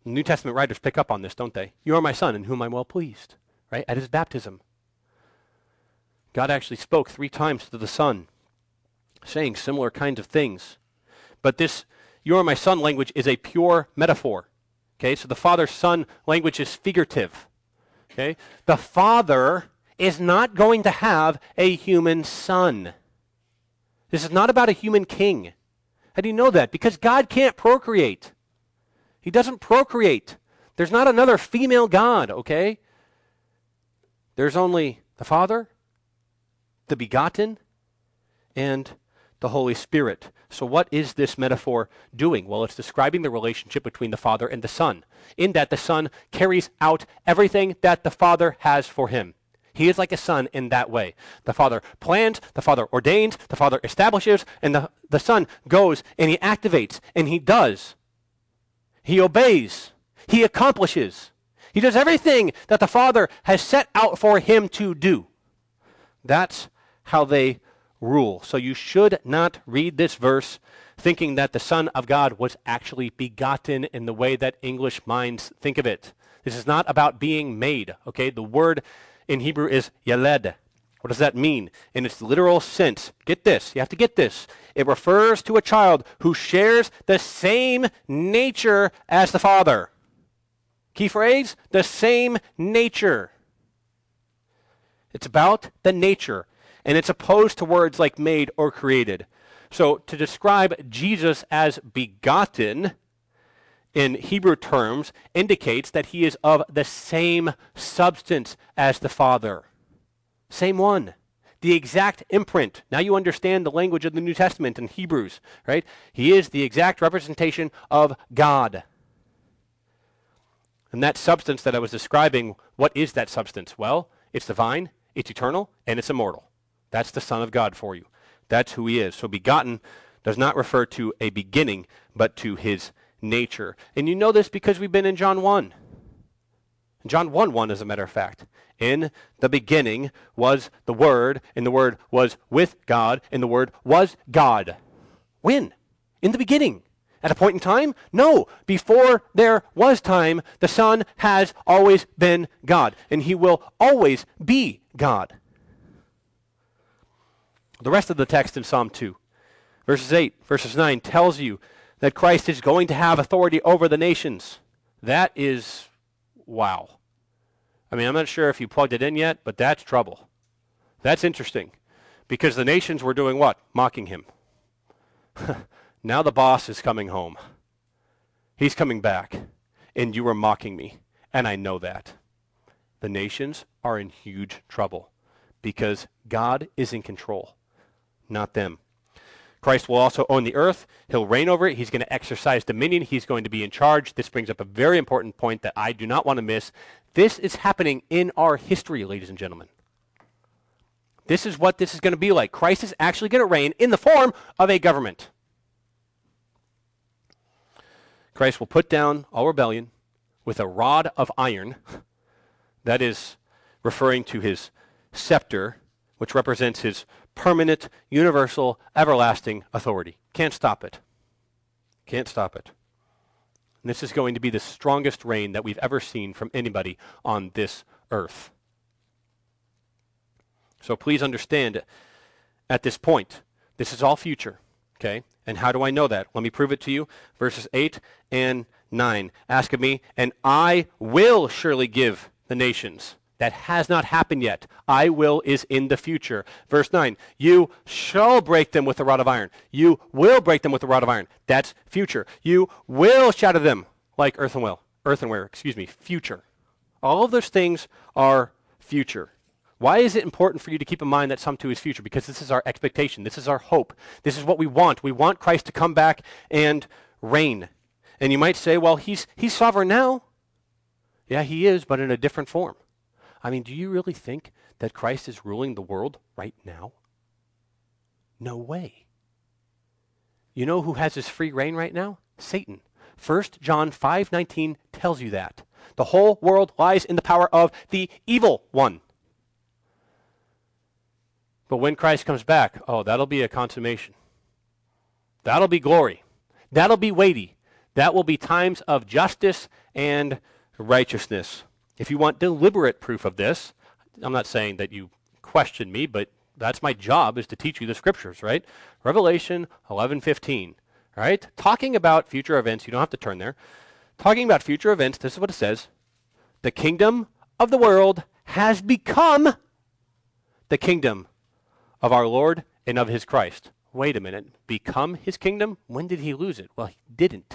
New Testament writers pick up on this, don't they? You are my son in whom I'm well pleased, right? At his baptism. God actually spoke three times to the Son, saying similar kinds of things. But this you are my son language is a pure metaphor. Okay, so the father-son language is figurative. Okay, the Father is not going to have a human son. This is not about a human king. How do you know that? Because God can't procreate. He doesn't procreate. There's not another female God, okay? There's only the Father, the begotten, and the Holy Spirit. So what is this metaphor doing? Well, it's describing the relationship between the Father and the Son, in that the Son carries out everything that the Father has for him. He is like a son in that way. The Father plans, the Father ordains, the Father establishes, and the, the Son goes and he activates, and he does. He obeys. He accomplishes. He does everything that the Father has set out for him to do. That's how they rule. So you should not read this verse thinking that the Son of God was actually begotten in the way that English minds think of it. This is not about being made, okay? The word in Hebrew is yaled. What does that mean? In its literal sense, get this, you have to get this. It refers to a child who shares the same nature as the Father. Key phrase, the same nature. It's about the nature, and it's opposed to words like made or created. So to describe Jesus as begotten in Hebrew terms indicates that he is of the same substance as the Father. Same one. The exact imprint. Now you understand the language of the New Testament in Hebrews, right? He is the exact representation of God. And that substance that I was describing, what is that substance? Well, it's divine, it's eternal, and it's immortal. That's the Son of God for you. That's who he is. So begotten does not refer to a beginning, but to his nature. And you know this because we've been in John one. John one one, as a matter of fact. In the beginning was the Word, and the Word was with God, and the Word was God. When? In the beginning. At a point in time? No. Before there was time, the Son has always been God, and he will always be God. The rest of the text in Psalm two, verses eight, verses nine, tells you that Christ is going to have authority over the nations. That is, wow. I mean, I'm not sure if you plugged it in yet, but that's trouble. That's interesting, because the nations were doing what? Mocking him. Now the boss is coming home. He's coming back, and you are mocking me, and I know that. The nations are in huge trouble, because God is in control, not them. Christ will also own the earth. He'll reign over it. He's going to exercise dominion. He's going to be in charge. This brings up a very important point that I do not want to miss. This is happening in our history, ladies and gentlemen. This is what this is going to be like. Christ is actually going to reign in the form of a government. Christ will put down all rebellion with a rod of iron. That is referring to his scepter, which represents his permanent, universal, everlasting authority. Can't stop it. Can't stop it. And this is going to be the strongest reign that we've ever seen from anybody on this earth. So please understand, at this point, this is all future, okay? And how do I know that? Let me prove it to you. Verses eight and nine. Ask of me, and I will surely give the nations. That has not happened yet. I will is in the future. Verse nine, you shall break them with a rod of iron. You will break them with a rod of iron. That's future. You will shatter them like earthenware. Earthenware, excuse me, future. All of those things are future. Why is it important for you to keep in mind that Psalm two is future? Because this is our expectation. This is our hope. This is what we want. We want Christ to come back and reign. And you might say, well, he's he's sovereign now. Yeah, he is, but in a different form. I mean, do you really think that Christ is ruling the world right now? No way. You know who has his free reign right now? Satan. First John five nineteen tells you that. The whole world lies in the power of the evil one. But when Christ comes back, oh, that'll be a consummation. That'll be glory. That'll be weighty. That will be times of justice and righteousness. If you want deliberate proof of this, I'm not saying that you question me, but that's my job, is to teach you the scriptures, right? Revelation eleven fifteen, right? Talking about future events, you don't have to turn there. Talking about future events, this is what it says. The kingdom of the world has become the kingdom of our Lord and of his Christ. Wait a minute. Become his kingdom? When did he lose it? Well, he didn't.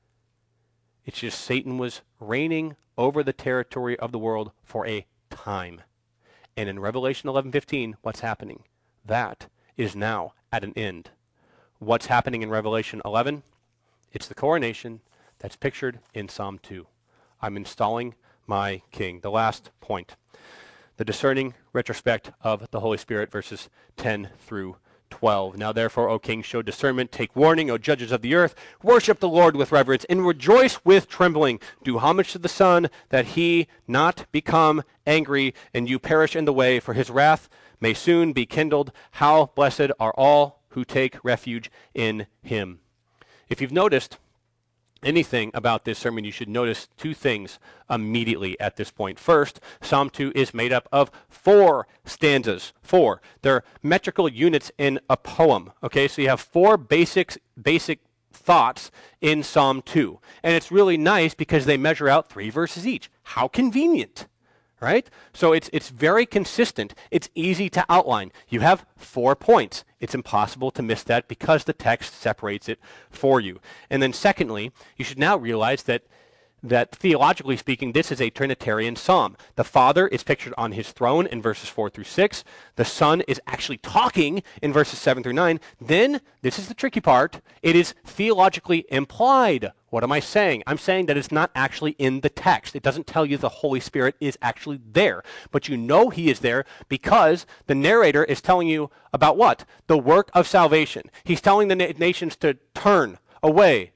It's just Satan was reigning over the territory of the world for a time. And in Revelation eleven fifteen, what's happening? That is now at an end. What's happening in Revelation eleven? It's the coronation that's pictured in Psalm two. I'm installing my king. The last point. The discerning retrospect of the Holy Spirit, verses ten through twelve. Now therefore, O king, show discernment, take warning, O judges of the earth, worship the Lord with reverence, and rejoice with trembling. Do homage to the Son, that he not become angry, and you perish in the way, for his wrath may soon be kindled. How blessed are all who take refuge in him. If you've noticed anything about this sermon, you should notice two things immediately at this point. First, Psalm two is made up of four stanzas. Four. They're metrical units in a poem. Okay, so you have four basics, basic thoughts in Psalm two. And it's really nice because they measure out three verses each. How convenient. Right? So it's it's very consistent. It's easy to outline. You have four points. It's impossible to miss that because the text separates it for you. And then secondly, you should now realize that that theologically speaking, this is a Trinitarian psalm. The Father is pictured on his throne in verses four through six. The Son is actually talking in verses seven through nine. Then, this is the tricky part, it is theologically implied. What am I saying? I'm saying that it's not actually in the text. It doesn't tell you the Holy Spirit is actually there. But you know he is there because the narrator is telling you about what? The work of salvation. He's telling the na- nations to turn away.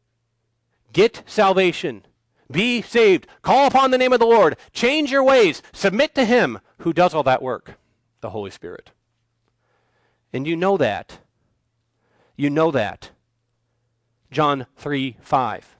Get salvation. Be saved. Call upon the name of the Lord. Change your ways. Submit to him who does all that work, the Holy Spirit. And you know that. You know that. John three five.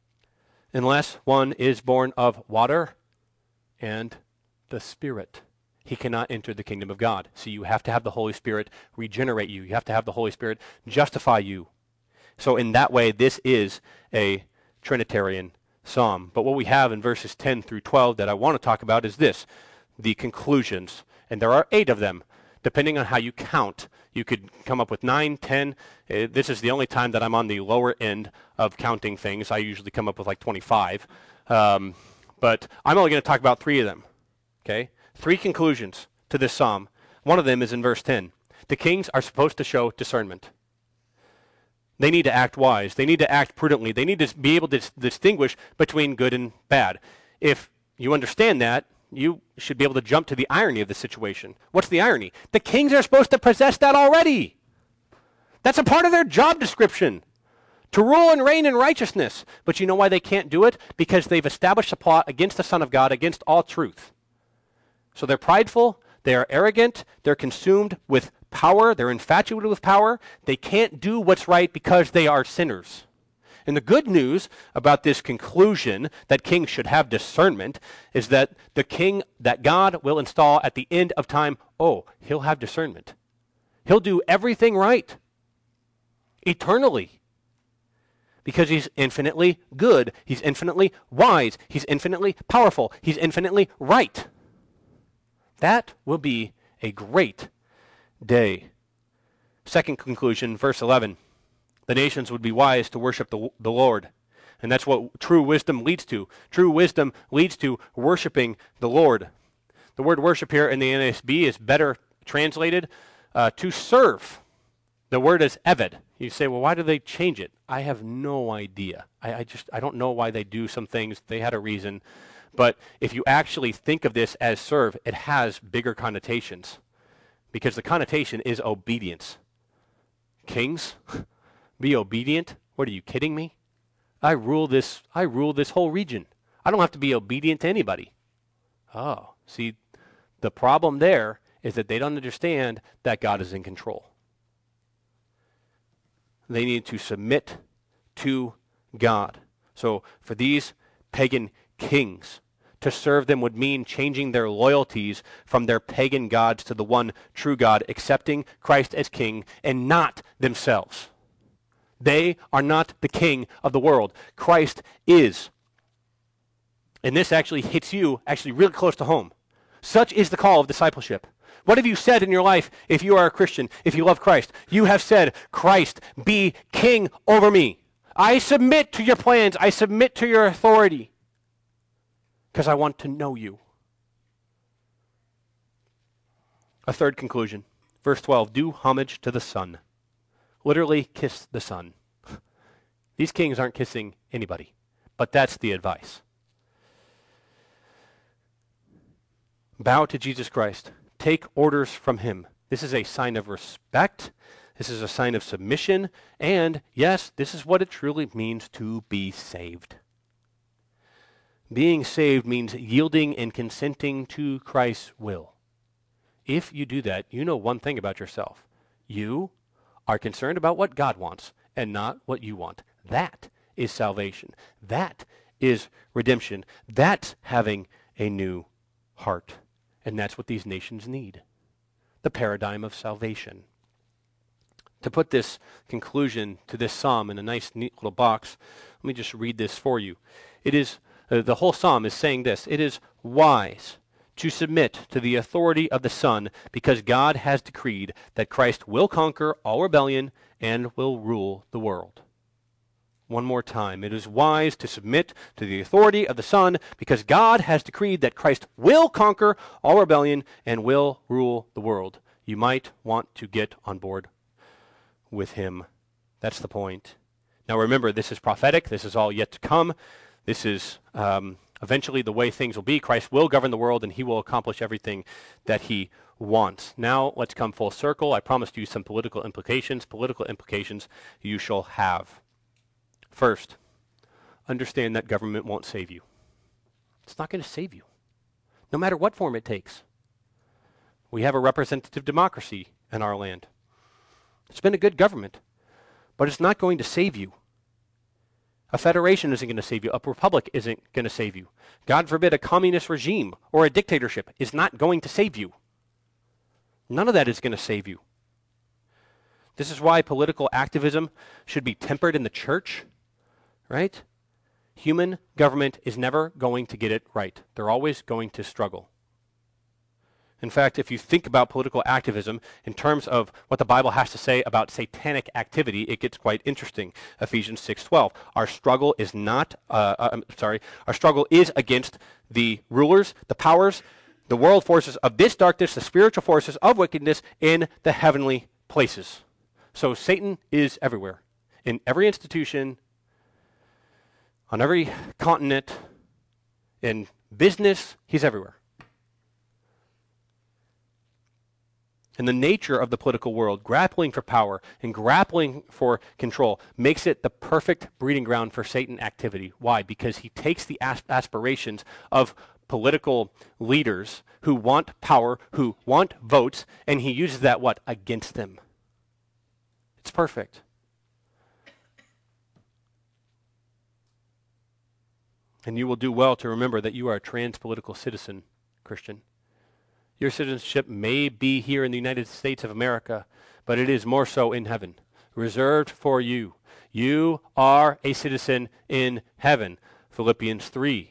Unless one is born of water and the Spirit, he cannot enter the kingdom of God. So you have to have the Holy Spirit regenerate you. You have to have the Holy Spirit justify you. So in that way, this is a Trinitarian psalm. But what we have in verses ten through twelve that I want to talk about is this, the conclusions. And there are eight of them. Depending on how you count, you could come up with nine, ten. Uh, this is the only time that I'm on the lower end of counting things. I usually come up with like twenty-five. Um, but I'm only going to talk about three of them. Okay? Three conclusions to this psalm. One of them is in verse ten. The kings are supposed to show discernment. They need to act wise. They need to act prudently. They need to be able to distinguish between good and bad. If you understand that, you should be able to jump to the irony of the situation. What's the irony? The kings are supposed to possess that already. That's a part of their job description, to rule and reign in righteousness. But you know why they can't do it? Because they've established a plot against the Son of God, against all truth. So they're prideful, they are arrogant, they're consumed with power, they're infatuated with power. They can't do what's right because they are sinners. And the good news about this conclusion that kings should have discernment is that the king that God will install at the end of time, oh, he'll have discernment. He'll do everything right, eternally, because he's infinitely good, he's infinitely wise, he's infinitely powerful, he's infinitely right. That will be a great day. Second conclusion, verse eleven. The nations would be wise to worship the, the Lord. And that's what true wisdom leads to. True wisdom leads to worshiping the Lord. The word worship here in the N A S B is better translated uh, to serve. The word is eved. You say, well, why do they change it? I have no idea. I, I just, I don't know why they do some things. They had a reason. But if you actually think of this as serve, it has bigger connotations. Because the connotation is obedience. Kings, be obedient? What, are you kidding me? I rule this, I rule this whole region. I don't have to be obedient to anybody. Oh, see, the problem there is that they don't understand that God is in control. They need to submit to God. So for these pagan kings, to serve them would mean changing their loyalties from their pagan gods to the one true God, accepting Christ as king and not themselves. They are not the king of the world. Christ is. And this actually hits you actually really close to home. Such is the call of discipleship. What have you said in your life if you are a Christian, if you love Christ? You have said, Christ, be king over me. I submit to your plans. I submit to your authority because I want to know you. A third conclusion, verse twelve, do homage to the Son. Literally, kiss the Son. These kings aren't kissing anybody, but that's the advice. Bow to Jesus Christ. Take orders from him. This is a sign of respect. This is a sign of submission. And yes, this is what it truly means to be saved. Being saved means yielding and consenting to Christ's will. If you do that, you know one thing about yourself. You are concerned about what God wants and not what you want. That is salvation. That is redemption. That's having a new heart. And that's what these nations need. The paradigm of salvation. To put this conclusion to this psalm in a nice, neat little box, let me just read this for you. It is, uh, the whole psalm is saying this. It is wise to submit to the authority of the Son because God has decreed that Christ will conquer all rebellion and will rule the world. One more time. It is wise to submit to the authority of the Son because God has decreed that Christ will conquer all rebellion and will rule the world. You might want to get on board with him. That's the point. Now remember, this is prophetic. This is all yet to come. This is um, eventually the way things will be. Christ will govern the world and he will accomplish everything that he wants. Now let's come full circle. I promised you some political implications. Political implications you shall have. First, understand that government won't save you. It's not going to save you, no matter what form it takes. We have a representative democracy in our land. It's been a good government, but it's not going to save you. A federation isn't going to save you. A republic isn't going to save you. God forbid a communist regime or a dictatorship is not going to save you. None of that is going to save you. This is why political activism should be tempered in the church. Right? Human government is never going to get it right. They're always going to struggle. In fact, if you think about political activism in terms of what the Bible has to say about satanic activity, it gets quite interesting. Ephesians six twelve. Our struggle is not, uh, uh, I'm sorry, our struggle is against the rulers, the powers, the world forces of this darkness, the spiritual forces of wickedness in the heavenly places. So Satan is everywhere. In every institution, on every continent, in business, he's everywhere. And the nature of the political world, grappling for power and grappling for control, makes it the perfect breeding ground for Satan activity. Why? Because he takes the asp- aspirations of political leaders who want power, who want votes, and he uses that, what? Against them. It's perfect. And you will do well to remember that you are a trans-political citizen, Christian. Your citizenship may be here in the United States of America, but it is more so in heaven, reserved for you. You are a citizen in heaven, Philippians three.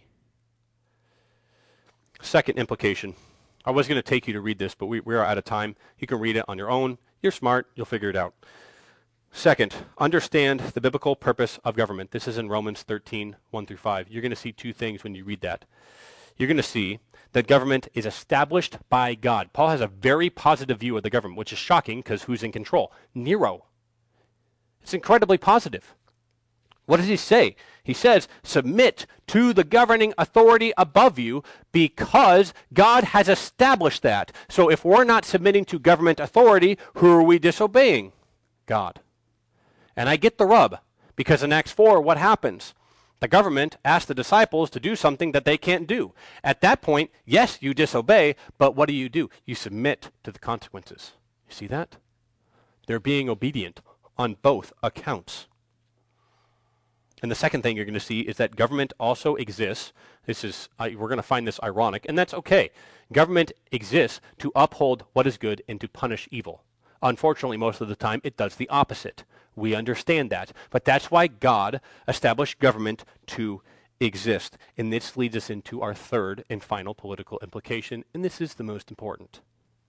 Second implication. I was going to take you to read this, but we, we are out of time. You can read it on your own. You're smart. You'll figure it out. Second, understand the biblical purpose of government. This is in Romans thirteen, one through five. You're going to see two things when you read that. You're going to see that government is established by God. Paul has a very positive view of the government, which is shocking because who's in control? Nero. It's incredibly positive. What does he say? He says, submit to the governing authority above you because God has established that. So if we're not submitting to government authority, who are we disobeying? God. And I get the rub, because in Acts four, what happens? The government asks the disciples to do something that they can't do. At that point, yes, you disobey, but what do you do? You submit to the consequences. You see that? They're being obedient on both accounts. And the second thing you're going to see is that government also exists. This is, uh, we're going to find this ironic, and that's okay. Government exists to uphold what is good and to punish evil. Unfortunately, most of the time, it does the opposite. We understand that. But that's why God established government to exist. And this leads us into our third and final political implication, and this is the most important.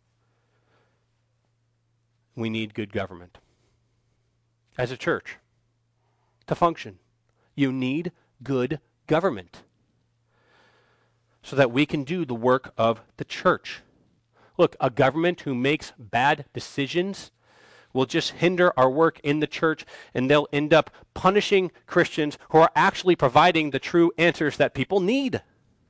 We need good government. As a church, to function, you need good government so that we can do the work of the church. Look, a government who makes bad decisions will just hinder our work in the church, and they'll end up punishing Christians who are actually providing the true answers that people need.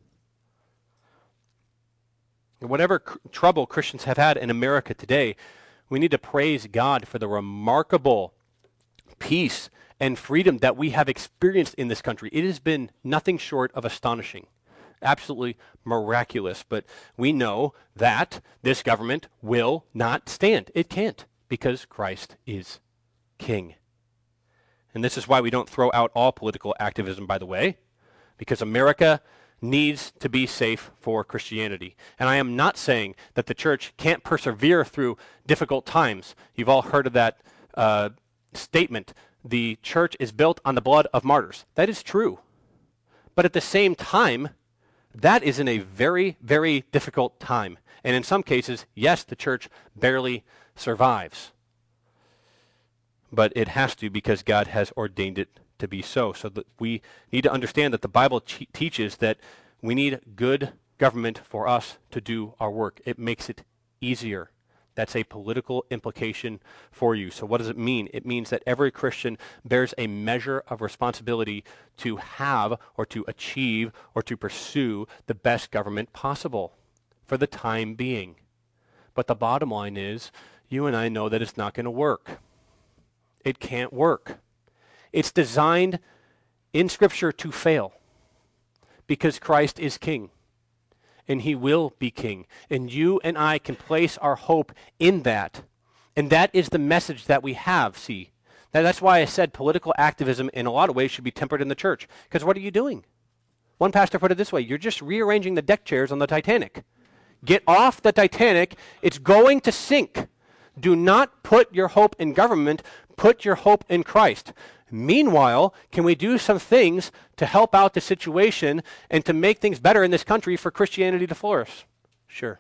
And whatever cr- trouble Christians have had in America today, we need to praise God for the remarkable peace and freedom that we have experienced in this country. It has been nothing short of astonishing, absolutely miraculous. But we know that this government will not stand. It can't, because Christ is king. And this is why we don't throw out all political activism, by the way, because America needs to be safe for Christianity. And I am not saying that the church can't persevere through difficult times. You've all heard of that uh, statement, the church is built on the blood of martyrs. That is true. But at the same time, that is in a very, very difficult time. And in some cases, yes, the church barely survives. But it has to, because God has ordained it to be so. So that we need to understand that the Bible che- teaches that we need good government for us to do our work. It makes it easier. That's a political implication for you. So what does it mean? It means that every Christian bears a measure of responsibility to have or to achieve or to pursue the best government possible for the time being. But the bottom line is, you and I know that it's not going to work. It can't work. It's designed in Scripture to fail because Christ is king. And he will be king. And you and I can place our hope in that. And that is the message that we have, see. Now, that's why I said political activism in a lot of ways should be tempered in the church. Because what are you doing? One pastor put it this way, you're just rearranging the deck chairs on the Titanic. Get off the Titanic. It's going to sink. Do not put your hope in government. Put your hope in Christ. Meanwhile, can we do some things to help out the situation and to make things better in this country for Christianity to flourish? Sure.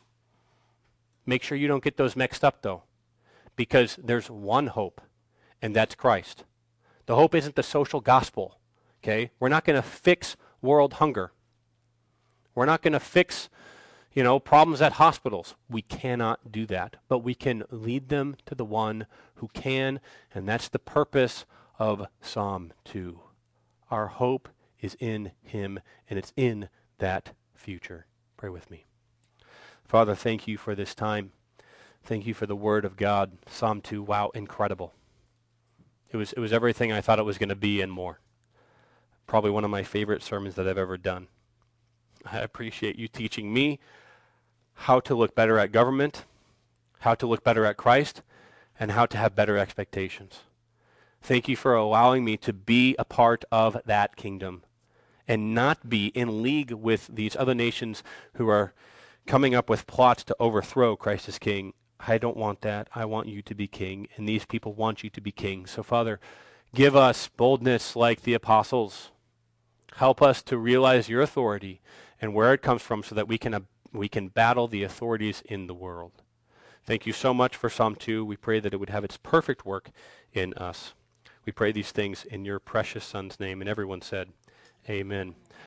Make sure you don't get those mixed up, though, because there's one hope, and that's Christ. The hope isn't the social gospel, okay? We're not going to fix world hunger. We're not going to fix, you know, problems at hospitals. We cannot do that, but we can lead them to the one who can, and that's the purpose of Psalm two. Our hope is in him, and it's in that future. Pray with me. Father, thank you for this time. Thank you for the word of God. Psalm two, wow, incredible. It was, it was everything I thought it was going to be and more. Probably one of my favorite sermons that I've ever done. I appreciate you teaching me how to look better at government, how to look better at Christ, and how to have better expectations. Thank you for allowing me to be a part of that kingdom and not be in league with these other nations who are coming up with plots to overthrow Christ as king. I don't want that. I want you to be king, and these people want you to be king. So, Father, give us boldness like the apostles. Help us to realize your authority and where it comes from so that we can, uh, we can battle the authorities in the world. Thank you so much for Psalm two. We pray that it would have its perfect work in us. We pray these things in your precious Son's name. And everyone said, amen.